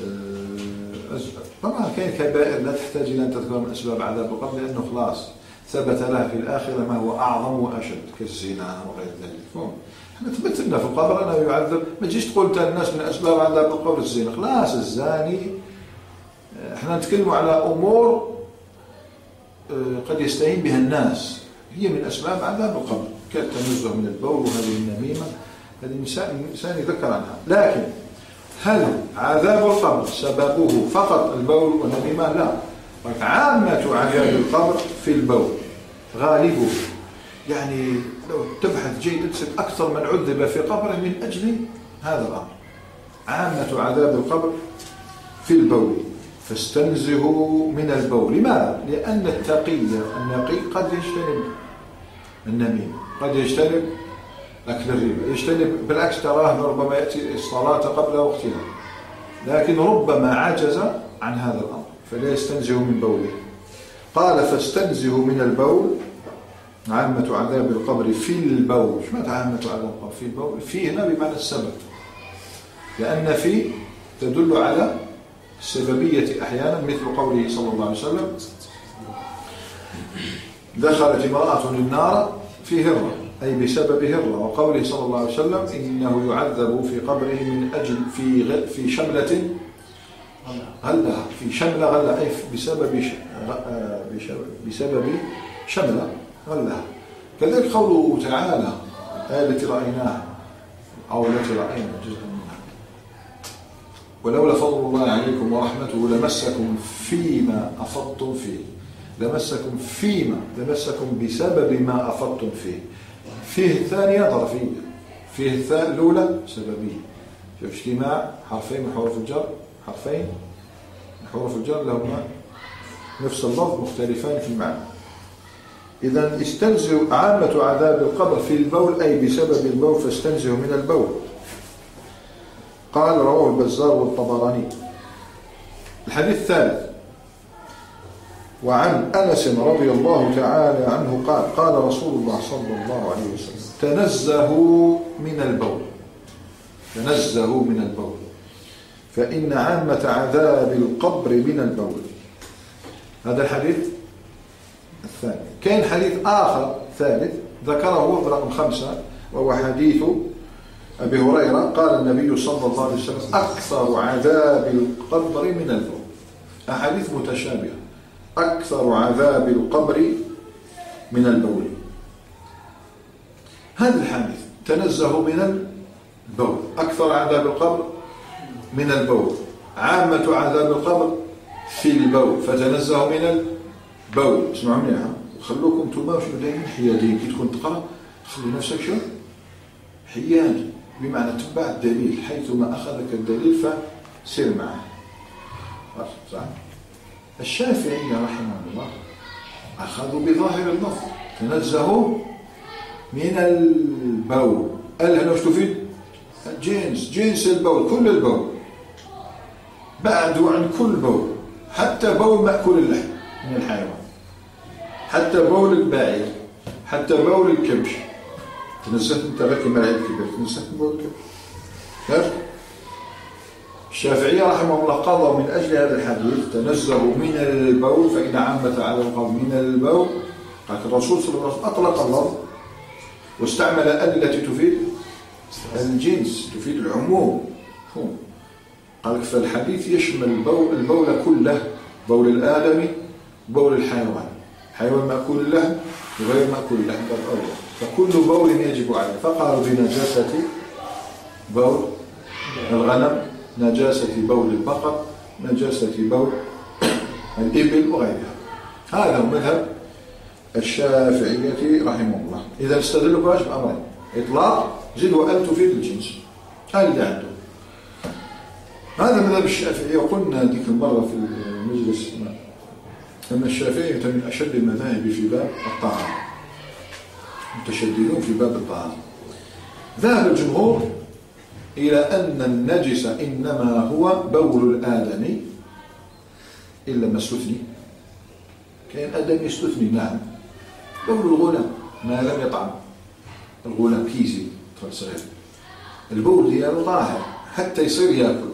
طبعا كاين كبائر لا تحتاج إلى أن تذكر من أسباب عذاب القبر، لأنه خلاص ثبت لها في الآخرة ما هو أعظم وأشد كالزنا وغير ذلك. احنا ثبت لنا في القبر أنه يعذب. ما تجيش تقول الناس من أسباب عذاب القبر الزنا، خلاص الزاني. احنا نتكلم على أمور قد يستهين بها الناس، هي من أسباب عذاب القبر كالتنزه من البول وهذه النميمة، هذه الإنسان يذكر عنها. لكن هل عذاب القبر سببه فقط البول والنميمة؟ لا، عامة عذاب القبر في البول غالبه. يعني لو تبحث جيدا تجد أكثر من عذب في قبره من أجل هذا الأمر. عامة عذاب القبر في البول، فاستنزهوا من البول. لماذا؟ لأن التقي النقي قد يجتنب النميمة، قد يجتنب أكل الربا، يجتنب بالعكس تراه ربما يأتي الصلاة قبل وقتها، لكن ربما عجز عن هذا الأمر فلا يستنزه من بوله. قال فاستنزهوا من البول. عامة عذاب القبر في البول. شو معنى عامة عذاب القبر في البول؟ في هنا بمعنى السبب، لأن في تدل على السببية أحيانا، مثل قوله صلى الله عليه وسلم دخلت امرأة النار في هرة، أي بسبب هرة. وقوله صلى الله عليه وسلم إنه يعذب في قبره من أجل في شملة غلها، في شملة غلها، أي بسبب شملة غلها. كذلك قوله تعالى الآية التي رأيناها أو التي رأينا جزء منها ولولا فضل الله عليكم ورحمته لمسكم فيما أفضتم فيه. لمسكم بسبب ما أفضتم فيه. فيه الثانية ظرفية، فيه الأولى سببية. في اجتماع حرفين من حروف الجر، حرفين من حروف الجر لهما نفس اللفظ مختلفان في المعنى. إذا استنزهوا عامة عذاب القبر في البول، أي بسبب البول، فاستنزهوا من البول. قال رواه البزار والطبراني. الحديث الثالث وعن أنس رضي الله تعالى عنه قال قال رسول الله صلى الله عليه وسلم تنزهوا من البول فإن عامة عذاب القبر من البول. هذا الحديث الثاني. كان حديث آخر ثالث ذكره برقم 5، وهو حديث أبي هريرة قال النبي صلى الله عليه وسلم أكثر عذاب القبر من البول. أحاديث متشابهة. أكثر عذاب القبر من البول. هذا الحديث تنزه من البول، أكثر عذاب القبر من البول، عامة عذاب القبر في البول، فتنزه من البول. اسمعوا مني خلوكم انتم شنو دايما حيادين كي تكون تقرا، خلي نفسك شو حياد، بمعنى تبع الدليل، حيثما أخذك الدليل فسير معه. صح. الشافعي رحمه الله أخذوا بظاهر اللفظ تنزهوا من البول. قال هنا وش تفيد؟ جنس البول، كل البول، بعدوا عن كل بول، حتى بول مأكول اللحم من الحيوان، حتى بول البعير، حتى بول الكبش. تنزهت انت لك مرعي الكبير، تنزهت من بول الكبش. الشافعية رحمه الله قضى من أجل هذا الحديث تنزهوا من البول فإن عامة على القول من البول. قال الرسول صلى الله عليه وسلم أطلق اللفظ واستعمل التي تفيد الجنس، تفيد العموم. قال فالحديث يشمل البول كله، بول الآدمي وبول الحيوان، حيوان مأكول اللحم وغير مأكول اللحم، فكل بول يجب عليه. فقالوا بنجاسة بول الغنم، نجاسة بول البقر، نجاسة بول الإبل وغيرها. هذا هو مذهب الشافعية رحمه الله. إذا استدلوا باش بأمرين: إطلاق زد وأن تفيد الجنس، هذا اللي عنده. هذا مذهب الشافعية. وقلنا ذيك المرة في المجلس أن الشافعية من أشد المذاهب في باب الطهارة، متشددون في باب الطهارة. ذهب الجمهور إلى أن النجس إنما هو بول الآدمي إلا ما استثني. كان آدمي يستثني، نعم، بول الغلام ما لم يطعم. الغلام كيزي طفل صغير البول ديالو طاهر حتى يصير ياكل.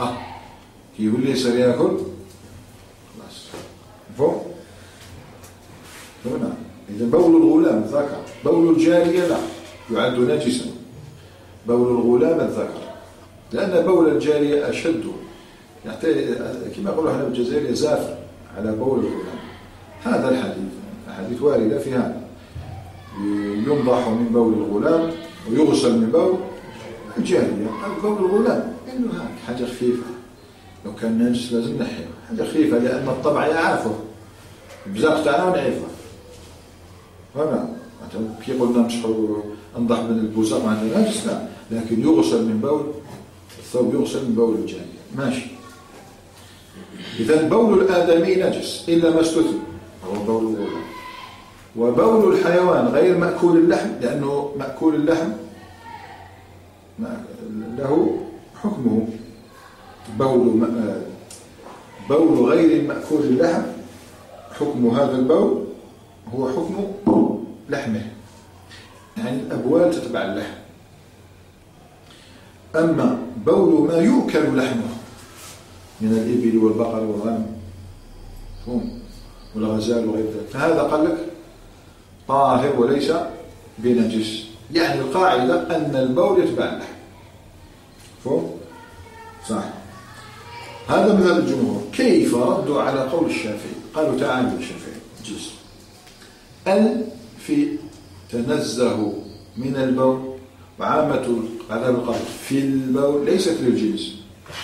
كي يقول لي يصير ياكل خلاص فوق. هنا إذا بول الغلام الذكر، بول الجارية لا يعد نجسا. بول الغلام الذكر، لأن بول الجارية أشد، يعني كما يقولوا احنا بالجزائر يزافر على بول الغلام. هذا الحديث واردة في هذا، ينضح من بول الغلام ويغسل من بول الجارية. بول الغلام إنه حاجة خفيفة، لو كان نجس لازم نحيه حاجة خفيفة، لأن الطبع يعرفه بزاق تاعنا ونعرفه. هنا كي قلنا نمسحوا نضح من البزاق مع نجس، لا، لكن يغسل من بول الثوب، يغسل من بول الجارية، ماشي. إذا بول الآدمي نجس إلا ما استثنى، هو بول الغلام. وبول الحيوان غير مأكول اللحم، لأنه مأكول اللحم له حكمه. بول غير مأكول اللحم، حكم هذا البول هو حكم لحمه، يعني الأبوال تتبع اللحم. أما بول ما يؤكل لحمه من الإبل والبقر والغنم والغزال وغير ذلك، فهذا قال لك طاهر وليس بنجس. يعني القاعدة أن البول يتبع اللحم. صح. هذا مذهب الجمهور. كيف ردوا على قول الشافعي؟ قالوا تعالى الشافعي جزء في تنزه من البول، وعامة عذاب القبر في البول ليست للجنس،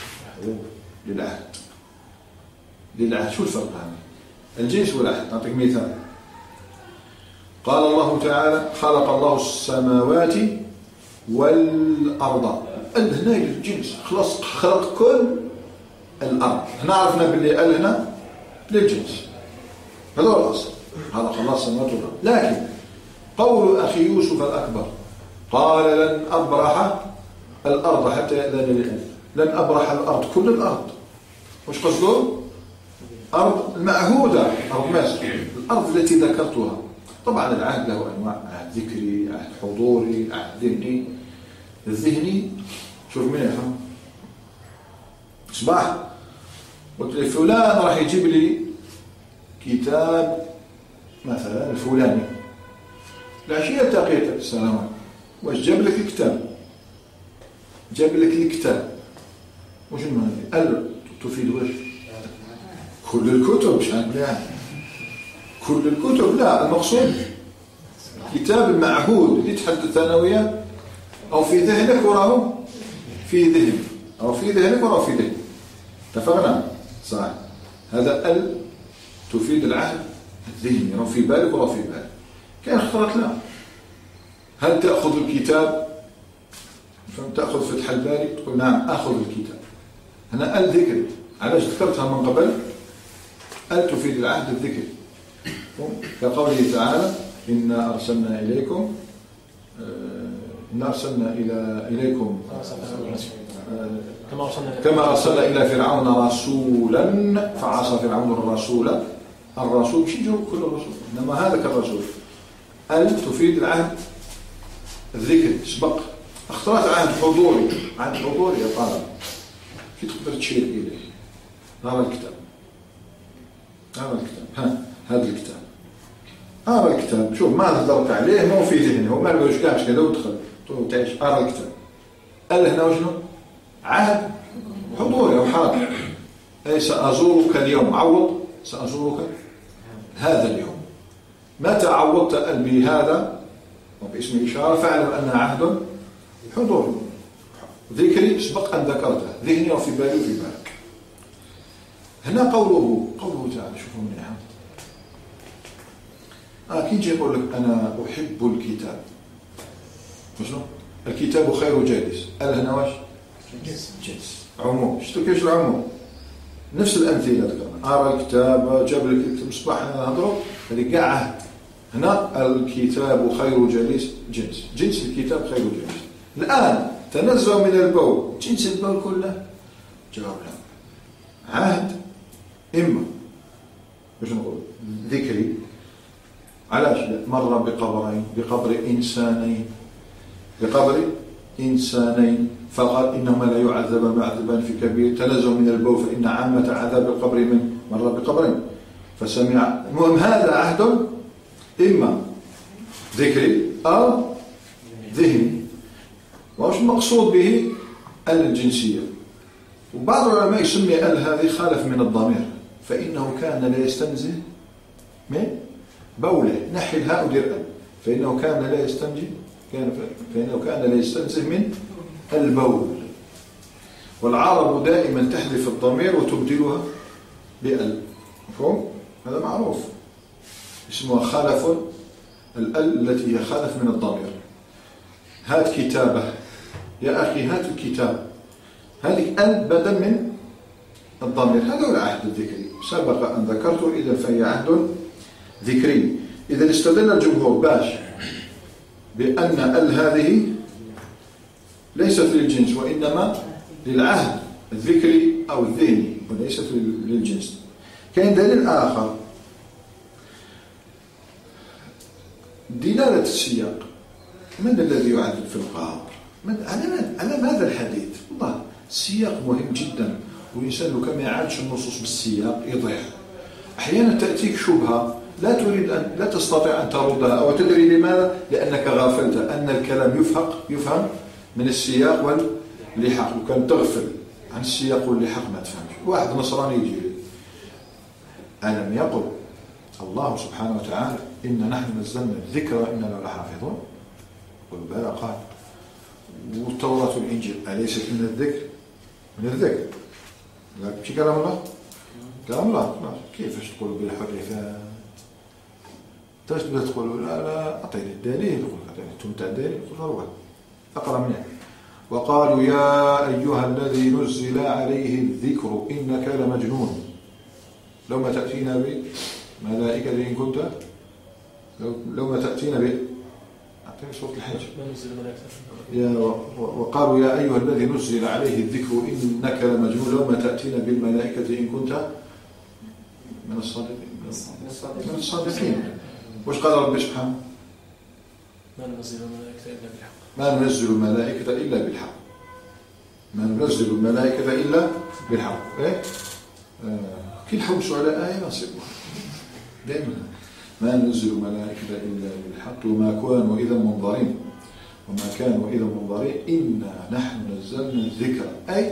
للعهد. شو الفرق هذا؟ الجنس والعهد. نعطيك مثال. قال الله تعالى: خلق الله السماوات والأرض. هنا للجنس، خلاص خلق كل الأرض. هنا عرفنا باللي هنا للجنس، هذا هو الأصل. خلق الله السماوات والأرض. لكن قول أخي يوسف الأكبر قال: لن أبرح الأرض حتى يأذن لي أبي. لن أبرح الأرض، كل الأرض. وش قصده؟ أرض المعهودة، أرض مصر، الأرض التي ذكرتها. طبعا العهد له أنواع: عهد ذكري، عهد حضوري، عهد ذهني. الذهني شوف من يفهم. صباح قلت لي فلان راح يجيب لي كتاب مثلا الفلاني، العشية التقيت السلام، واش جاب لك الكتاب؟ جاب لك الكتاب وش هذه؟ تفيد واش؟ كل الكتب. شحال يعني كل الكتب؟ لا، المقصود كتاب المعهود اللي تحدث ثانوية أو في ذهنك وراه في ذهنك، أو في ذهنك وراه في ذهنك. اتفقنا؟ صحيح. هذا تفيد العهد الذهني، راه في بالك وراه في بالك. كان اخترت لا. هل تأخذ الكتاب؟ تأخذ فتح الباري؟ تقول نعم أخذ الكتاب. هنا ذكر. علاش ذكرتها من قبل؟ تفيد العهد الذكر، كقوله تعالى: إنا أرسلنا إليكم إليكم كما أرسلنا إلى فرعون رسولا فعصى فرعون الرسول. الرسول شيء كل الرسول، إنما هذا كالرسول. تفيد العهد الذكر. سبق اخترت عهد حضوري. عهد حضوري يا طالب كي تقدر تشير إليه. هذا الكتاب، هذا الكتاب، هذا الكتاب. شوف ما هضرت عليه، ما هو في ذهني، هو ما نقولش كاع كذا ودخل تعيش. هذا الكتاب هنا وشنو؟ عهد حضوري أو حاضر. أي سأزورك اليوم، عوض سأزورك هذا اليوم. متى عوضت بهذا وباسم الإشارة فاعلم أنها عهد حضوري. ذكري سبق أن ذكرته، ذهني وفي بالي وفي بالك. هنا قوله تعالى، شوفوا من هنا كي يجي يقول لك أنا أحب الكتاب، شنو؟ الكتاب خير جالس. هنا واش؟ جنس عموم. شفتوا كيفاش العموم؟ نفس الأمثلة ذكرنا. أرى الكتاب، جاب لك المصباح، نهضروا هذه كاع عهد. هنا الكتاب خير جالس، جنس الكتاب خير جالس. الآن تنزه من البول، جنس البول كله؟ جواب لا. عهد إما باش نقول ذكري. علاش؟ مر بقبر إنسانين فقال إنهما لا يعذبان في كبير. تنزه من البول فإن عامة عذاب القبر من مر بقبرين فسمع. المهم هذا عهد إما ذكري أو ذهني. وش المقصود به؟ الجنسية. وبعض العلماء يسمي هذه خالف من الضمير، فإنه كان لا يستنزه من بوله، نحي الهاء ودير ال، فإنه كان لا يستنزه من البول. والعرب دائما تحذف الضمير وتبدلها بال، مفهوم؟ هذا معروف، اسمها خلف، ال التي هي خلف من الضمير. هات كتابه، يا أخي هات الكتاب، هذه ال بدل من الضمير. هذا هو العهد الذكري، سبق أن ذكرته، إذا فهي عهد ذكري. إذا استدل الجمهور باش بأن ال هذه ليست للجنس وإنما للعهد الذكري أو الذهني وليست للجنس. كاين دليل آخر، دلالة السياق. من الذي يعدل في القهر؟ على ماذا الحديث؟ والله السياق مهم جدا، والإنسان لو كما يعادش النصوص بالسياق يضيع. أحيانا تأتيك شبهة لا تستطيع أن تردها، أو تدري لماذا؟ لأنك غافلت أن الكلام يفهم من السياق واللحاق. وكان تغفل عن السياق واللحاق ما تفهمش. واحد نصراني يجي ألم يقل الله سبحانه وتعالى إن نحن نزلنا الذكر وإنا له لحافظون؟ قل بلى، قال والتوراة والإنجيل أليست من الذكر؟ من الذكر، لا ماشي كلام الله، كلام الله. كيفاش تقول بالحرفات؟ تبدا تقول لا أعطيني الدليل، أنتم تاع الدليل، قل أقرأ منه. وقالوا يا أيها الذي نزل عليه الذكر إنك لمجنون لو ما تأتينا بملائكة إن كنت لو ما تأتينا أعطيني صوت الحج. وقالوا يا أيها الذي نزل عليه الذكر إنك لمجنون لو ما تأتينا بالملائكة إن كنت من الصادقين. وش قال رب سبحانه؟ ما ننزل الملائكة إلا بالحق. ما ننزل الملائكة إلا بالحق. إيه؟ كي نحوسوا على آية نصيبها دائما. ما ننزل الملائكة إلا بالحق وما كانوا إذا منظرين إنا نحن نزلنا الذكر، أي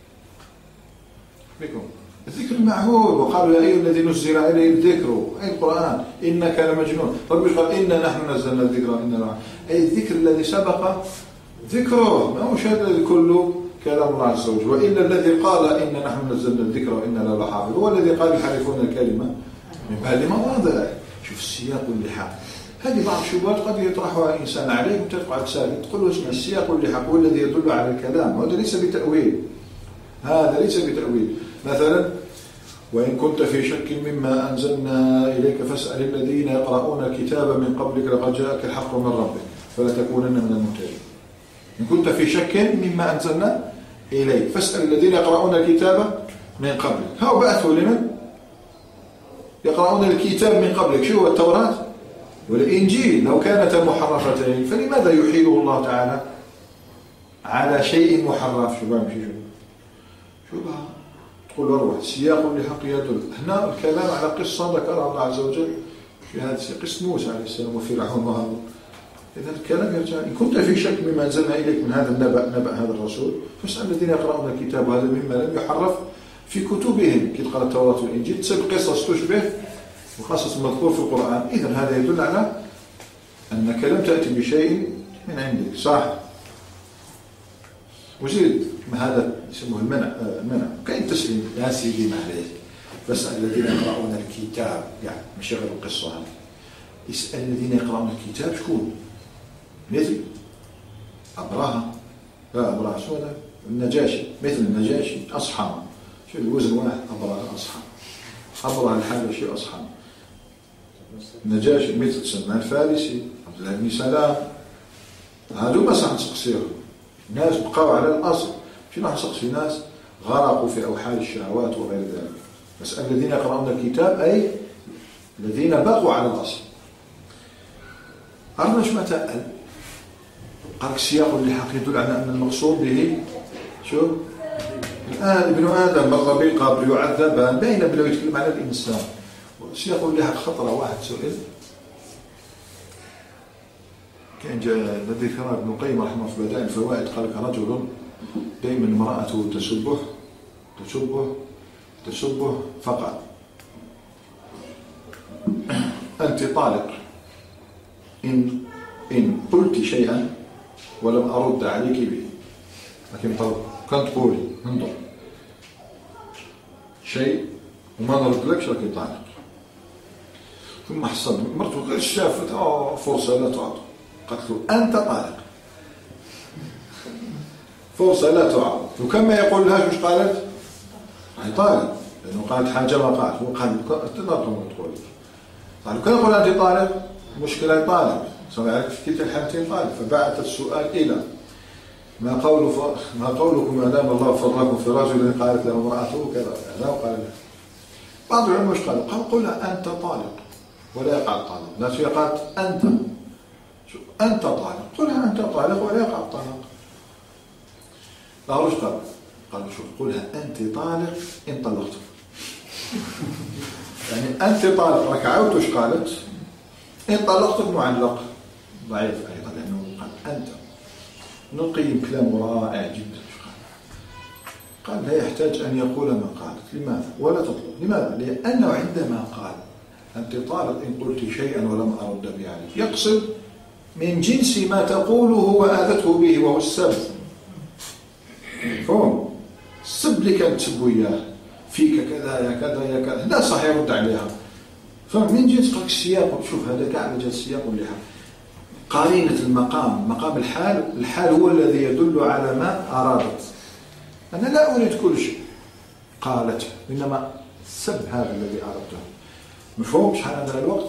بكم الذكر المعهود. وقالوا يا أيها الذي نزل عليه الذكر، أي القرآن، إنك لمجنون. رب قال إنا نحن نزلنا الذكر إنا، أي الذكر الذي سبق ذكره، ما هو هذا كله كلام الله عز وجل. وإلا الذي قال إنا نحن نزلنا الذكر وإنا له لحافظ هو الذي قال يحرفون الكلمة من بعد مواضعه. شوف السياق واللحاق. هذه بعض الشبهات قد يطرحها إنسان عليك وتقعد ساكت تقول له اسمع، السياق واللحاق هو الذي يدل على الكلام، وهذا ليس بتأويل. هذا ليس بتأويل. مثلا وإن كنت في شك مما أنزلنا إليك فاسأل الذين يقرؤون الكتاب من قبلك لقد جاءك الحق من ربك فلا تكونن من الممترين. إن كنت في شك مما أنزلنا إليك فاسأل الذين يقرؤون الكتاب من قبلك. هؤلاء بعثوا لمن يقرؤون الكتاب من قبلك؟ شو هو التوراة والإنجيل؟ لو كانتا محرفتين فلماذا يحيله الله تعالى على شيء محرف؟ شو بقى تقول روح سياق لحق يدل. هنا الكلام على قصة ذكرها الله عز وجل في هذه قصة موسى عليه السلام وفرعون وهارون. إذا الكلام يرجع إن كنت في شك مما أنزلنا إليك من هذا نبأ هذا الرسول فاسأل الذين يقرؤون الكتاب هذا مما لم يحرف في كتبهم. كي تقرأ التوراة والإنجيل تسب قصص تشبه وقصص مذكور في القرآن. إذا هذا يدل على أنك لم تأتي بشيء من عندك، صح؟ وزيد هذا يسموه المنع. كاين تسليم يا سيدي معليش فاسأل الذين يقرؤون الكتاب، يعني مش غير القصة هذه. يسأل الذين يقرؤون الكتاب شكون؟ مثل أبرهة، لا أبرهة شو هذا؟ النجاشي، مثل النجاشي أصحاب. شو الوزن واحد؟ أبرهة أصحاب، أبرهة الحبشي أصحاب. النجاشي مثل سلمان الفارسي، عبد الله بن سلام. هذو ما صح نسقسيهم. ناس بقوا على الأصل، شنو نسقسي ناس غرقوا في أوحال الشهوات وغير ذلك. فاسأل الذين يقرؤون الكتاب أي الذين بقوا على الأصل. عرفنا شو متى قالك السياق واللحاق يدل على أن المقصود به شو؟ الآن ابن آدم مر بالقبر يعذبان بين بلو يتكلم على الإنسان. السياق واللحاق خطرة. واحد سؤال كان جاء الذي ذكر ابن القيم رحمه الله في بدائع الفوائد قال لك رجل دائما امرأته تسبه فقط أنت طالق إن قلت شيئا ولم أرد عليك به. لكن كنت تقولي انظر شيء وما نرد لكش لكن طالق. ثم حصل مرته غير شافت فرصة لا تعطى، قالت له أنت طالق، فرصة لا تعطى. وكما يقول لها وش قالت؟ هي طالق، لأنه قالت حاجة ما قالت، هو قال تنظر تقول قال كان يقول أنت طالق مشكلة طالق، سمعت في كلتا الحالتين طالق. فبعث السؤال إلى ما قولكم ما دام الله فرقكم في رجل قالت له امرأته كذا كذا وقال له. بعض العلماء مش قالوا قل أنت طالق ولا يقع الطلاق. الناس قالت أنت طالق، قلها أنت طالق ولا يقع الطلاق. لا رش قال شوف قلها أنت طالق إن طلقتك. يعني أنت طالق ركعت وش قالت؟ إن طلقتك معلق ضعيف أيضا لأنه قال أنت. نقيم كلام رائع جدا. قال لا يحتاج أن يقول ما قالت. لماذا؟ ولا تطلق. لماذا؟ لأنه عندما قال أنت طالق إن قلت شيئا ولم أرد به عليك يقصد من جنس ما تقوله وآذته به وهو السب. فهم السب اللي كانت تسب إياه فيك كذا يا كذا يا كذا لا صح يرد عليها. فمن جنس قلت السياق. شوف هذا كاع جاء السياق واللحى قرينة المقام، مقام الحال هو الذي يدل على ما أرادت. أنا لا أريد كل شيء قالته، إنما السب هذا الذي أردته. مفهوم شحال هذا الوقت؟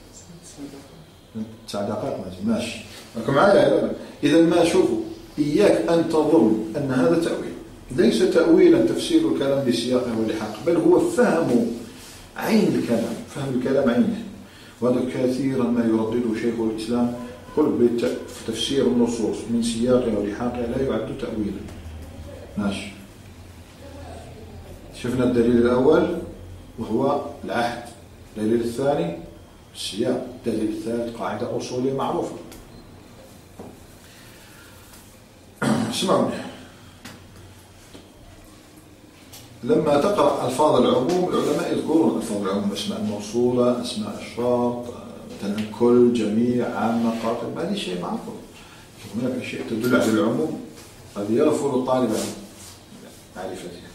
9 دقائق ماشي راكم معايا. إذا ما شوفوا إياك أن تظن أن هذا تأويل، ليس تأويلا تفسير الكلام بسياقه واللحاق، بل هو فهم عين الكلام، فهم الكلام عينه. وهذا كثيرا ما يردده شيخ الإسلام قل في تفسير النصوص من سياقها ولحاقها لا يعد تأويلا. ماشي. شفنا الدليل الأول وهو العهد، الدليل الثاني السياق، الدليل الثالث قاعدة أصولية معروفة. اسمعوني، لما تقرأ ألفاظ العموم العلماء يذكرون ألفاظ العموم، أسماء الموصولة، أسماء الشرط، مثلا كل، جميع، عامة، قاطب، هذه شيء معروف. هناك أشياء تدل على العموم هذه يغفل الطالب عن معرفتها،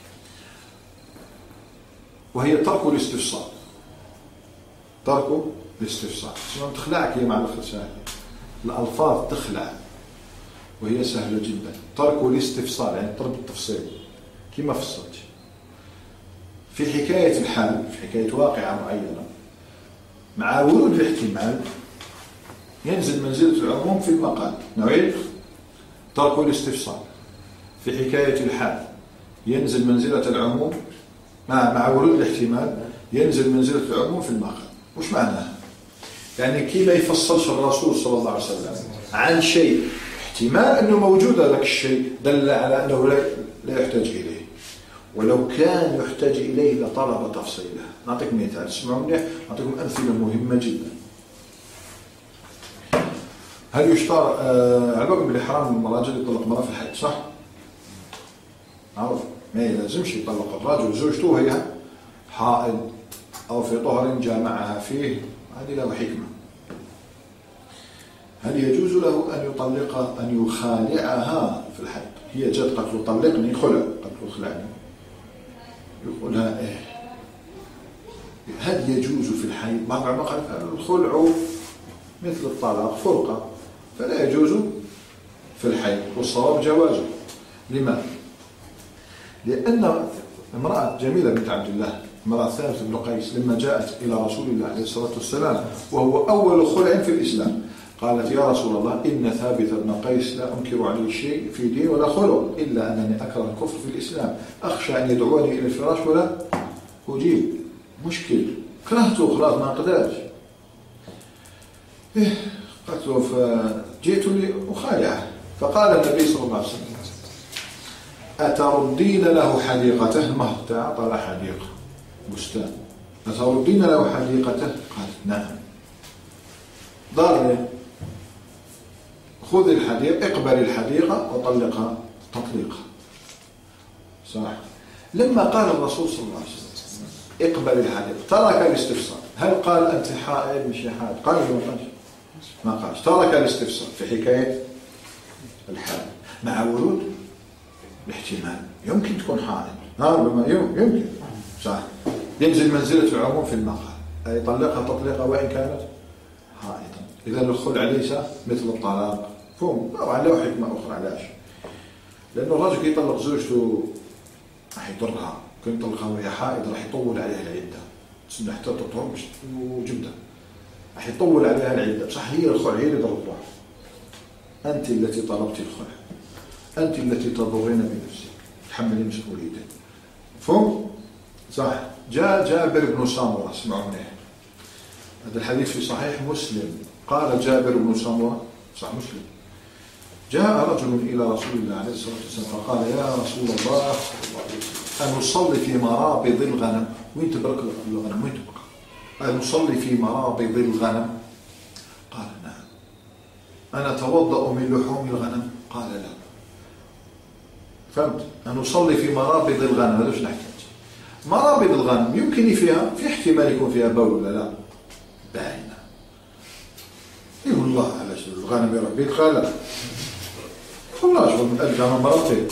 وهي ترك الاستفسار. ترك الاستفسار شلون تخلعك هي مع الخسائر. الألفاظ تخلع وهي سهلة جدا. ترك الاستفسار يعني طلب التفصيل كما فصلت في حكاية الحال، في حكاية واقعة معينة مع ورود الاحتمال ينزل منزلة العموم في المقال. نعيد ترك الاستفسار في حكاية الحال ينزل منزلة العموم مع ورود الاحتمال ينزل منزلة العموم في المقال. وش معناه؟ يعني كي ما يفصلش الرسول صلى الله عليه وسلم عن شيء احتمال أنه موجود هذاك الشيء دل على أنه لا يحتاج إليه، ولو كان يحتاج إليه لطلب تفصيله. نعطيك مثال، اسمعوا مني، نعطيكم أمثلة مهمة جدا. هل يشترط على بالكم بالإحرام الراجل يطلق مرأة في الحيض صح؟ معروف، ما يلزمش يطلق الرجل زوجته هي حائض أو في طهر جامعها فيه، هذه له حكمة. هل يجوز له أن يطلق أن يخالعها في الحيض؟ هي جت قالت له طلقني خلع، قالت له خلعني، يقولها إيه هل يجوز في الحيض؟ بعض العلماء قال الخلع مثل الطلاق فرقة فلا يجوز في الحيض، والصواب جوازه. لماذا؟ لأن امرأة جميلة بنت عبد الله امرأة ثابت بن قيس لما جاءت إلى رسول الله عليه الصلاة والسلام وهو أول خلع في الإسلام قالت يا رسول الله إن ثابت بن قيس لا أنكر عليه شيء في دين ولا خلق إلا أنني أكره الكفر في الإسلام، أخشى أن يدعوني إلى الفراش ولا أجيب، مشكل كرهته خلاص ما قدرش. قلت له فجئت لأخالعه، فقال النبي صلى الله عليه وسلم أتردين له حديقته؟ المهر تاع طلع حديقة بستان، أتردين له حديقته؟ قالت نعم. ضار خذ الحديقة، اقبل الحديقة وطلقها تطليقها صح. لما قال الرسول صلى الله عليه وسلم اقبل الحديقة ترك الاستفسار، هل قال أنت حائض مش حائض؟ قال ولا ما قالش؟ ما قالش. ترك الاستفسار في حكاية الحال مع ورود الاحتمال. يمكن تكون حائض، ربما يمكن صح، ينزل منزلة العموم في المقال، أي طلقها تطليقها وإن كانت حائضا. إذا الخلع ليس مثل الطلاق. فهم طبعا له حكمة أخرى. علاش؟ لأنه الرجل كي يطلق زوجته راح يضرها، كي يطلقها وهي حائض راح يطول عليها العدة، تسمى حتى تطهر وجبدة، راح يطول عليها العدة. صح، هي الخلع هي اللي ضربتها، أنت التي طلبت الخلع، أنت التي تضرين بنفسك، تحملي مسؤوليتك. فهم؟ صح. جاء جابر بن سمرة، اسمعوا منيح، هذا الحديث في صحيح مسلم. قال جابر بن سمرة، صح مسلم، جاء رجل إلى رسول الله عليه الصلاة والسلام فقال يا رسول الله أن نصلي في مرابض الغنم. وين تبرك الغنم؟ وين تبقى؟ أن نصلي في مرابض الغنم. قال نعم. أنا أتوضأ من لحوم الغنم. قال لا. فهمت؟ أن نصلي في مرابض الغنم. هذا وش نحكي؟ مرابض الغنم يمكن فيها، في احتمال يكون فيها بول ولا لا؟ باينة. اي والله علاش الغنم يربي الخلا والله شغل من أجل أنا مرتين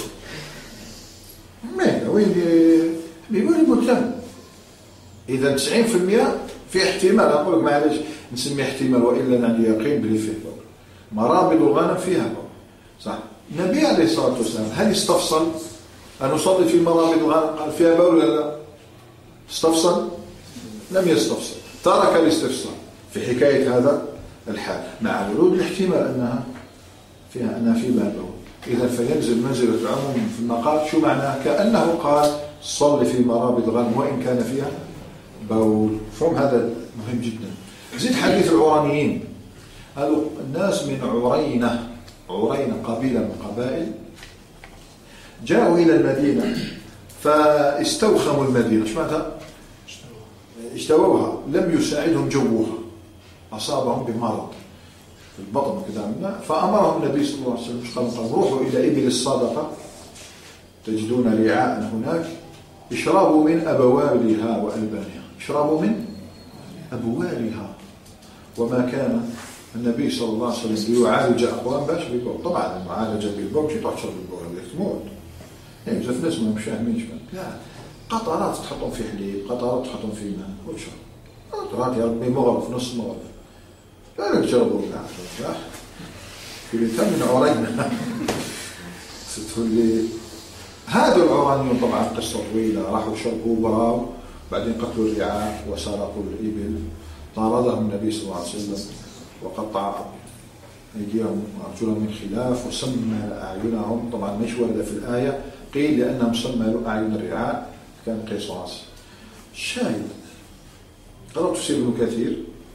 مين وين بيقول مهتم. إذا 90% في احتمال، أقول لك معلش نسمي احتمال وإلا عندي يقين بلي فيه بول. مرابض الغنم فيها بول صح. النبي عليه الصلاة والسلام هل استفصل أن نصلي في مرابض الغنم قال فيها بول ولا لا؟ استفصل؟ لم يستفصل، ترك الاستفصال في حكاية هذا الحال مع ورود الاحتمال أنها في باب بول. إذا فينزل منزلة العموم في المقال. شو معناه؟ كأنه قال صلي في مرابض الغنم وإن كان فيها بول. فهم هذا مهم جدا. زيد حديث العرانيين، هذا الناس من عرينة قبيلة من قبائل جاءوا إلى المدينة فاستوخموا المدينة. شو معناتها؟ اشتووها، لم يساعدهم جوها، أصابهم بمرض في البطن وكذا منه. فأمرهم النبي صلى الله عليه وسلم قال روحوا إلى إبل الصدقة تجدون رعاء هناك، اشربوا من أبوالها وألبانها. اشربوا من أبوالها. وما كان النبي صلى الله عليه وسلم ليعالج أقوام باش بالبول. طبعا المعالجة بالبول شي تروح تشرب البول بدك تموت. يعني بزاف ناس ما مش فاهمينش. لا، قطرات تحطهم في حليب، قطرات تحطهم في ماء وتشرب. قطرات يا ربي مغرف نص مغرف. لا تشربوا كاع في من عرينا. ستقول لي هذا العرانيون طبعا قصة طويلة. راحوا شربوا براو، بعدين قتلوا الرعاء وسرقوا الإبل. طاردهم النبي صلى الله عليه وسلم وقطع أيديهم وأرجلهم من خلاف وسمى أعينهم. طبعا مش واردة في الآية، قيل لأنهم سملوا أعين الرعاء كان قصاص. الشاهد قرأت تفسير ابن كثير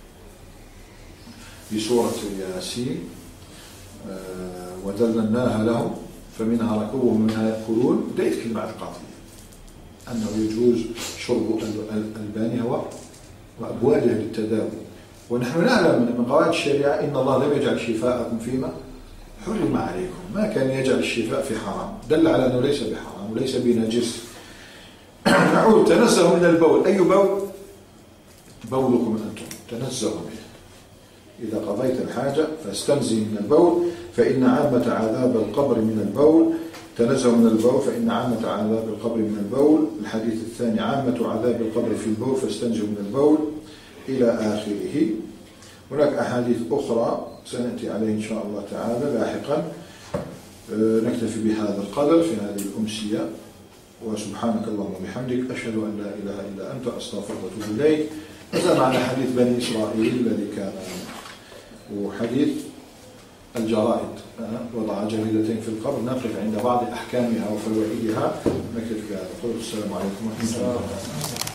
في سورة ياسين وذللناها لهم فمنها ركوبهم ومنها يأكلون. بدأ يتكلم عن القضية أنه يجوز شرب ألبانها وأبوالها للتداوي. ونحن نعلم من قواعد الشريعة إن الله لم يجعل شفاءكم فيما حرم عليكم. ما كان يجعل الشفاء في حرام، دل على أنه ليس بحرام وليس بنجس. نعود تنزهوا من البول. أي بول؟ بولكم أنتم، تنزهوا منه. إذا قضيت الحاجة فاستنزه من البول فإن عامة عذاب القبر من البول. تنزهوا من البول فإن عامة عذاب القبر من البول. الحديث الثاني عامة عذاب القبر في البول فاستنزهوا من البول إلى آخره. هناك أحاديث أخرى سنأتي عليه إن شاء الله تعالى لاحقا. نكتفي بهذا القدر في هذه الأمسية. وسبحانك اللهم وبحمدك أشهد أن لا إله إلا أنت أستغفرك وأتوب إليك. هذا معنى حديث بني إسرائيل الذي كان، وحديث الجرائد وضع جريدتين في القبر. نقف عند بعض أحكامها وفوائدها. نكتفي بهذا. السلام عليكم ورحمة الله وبركاته.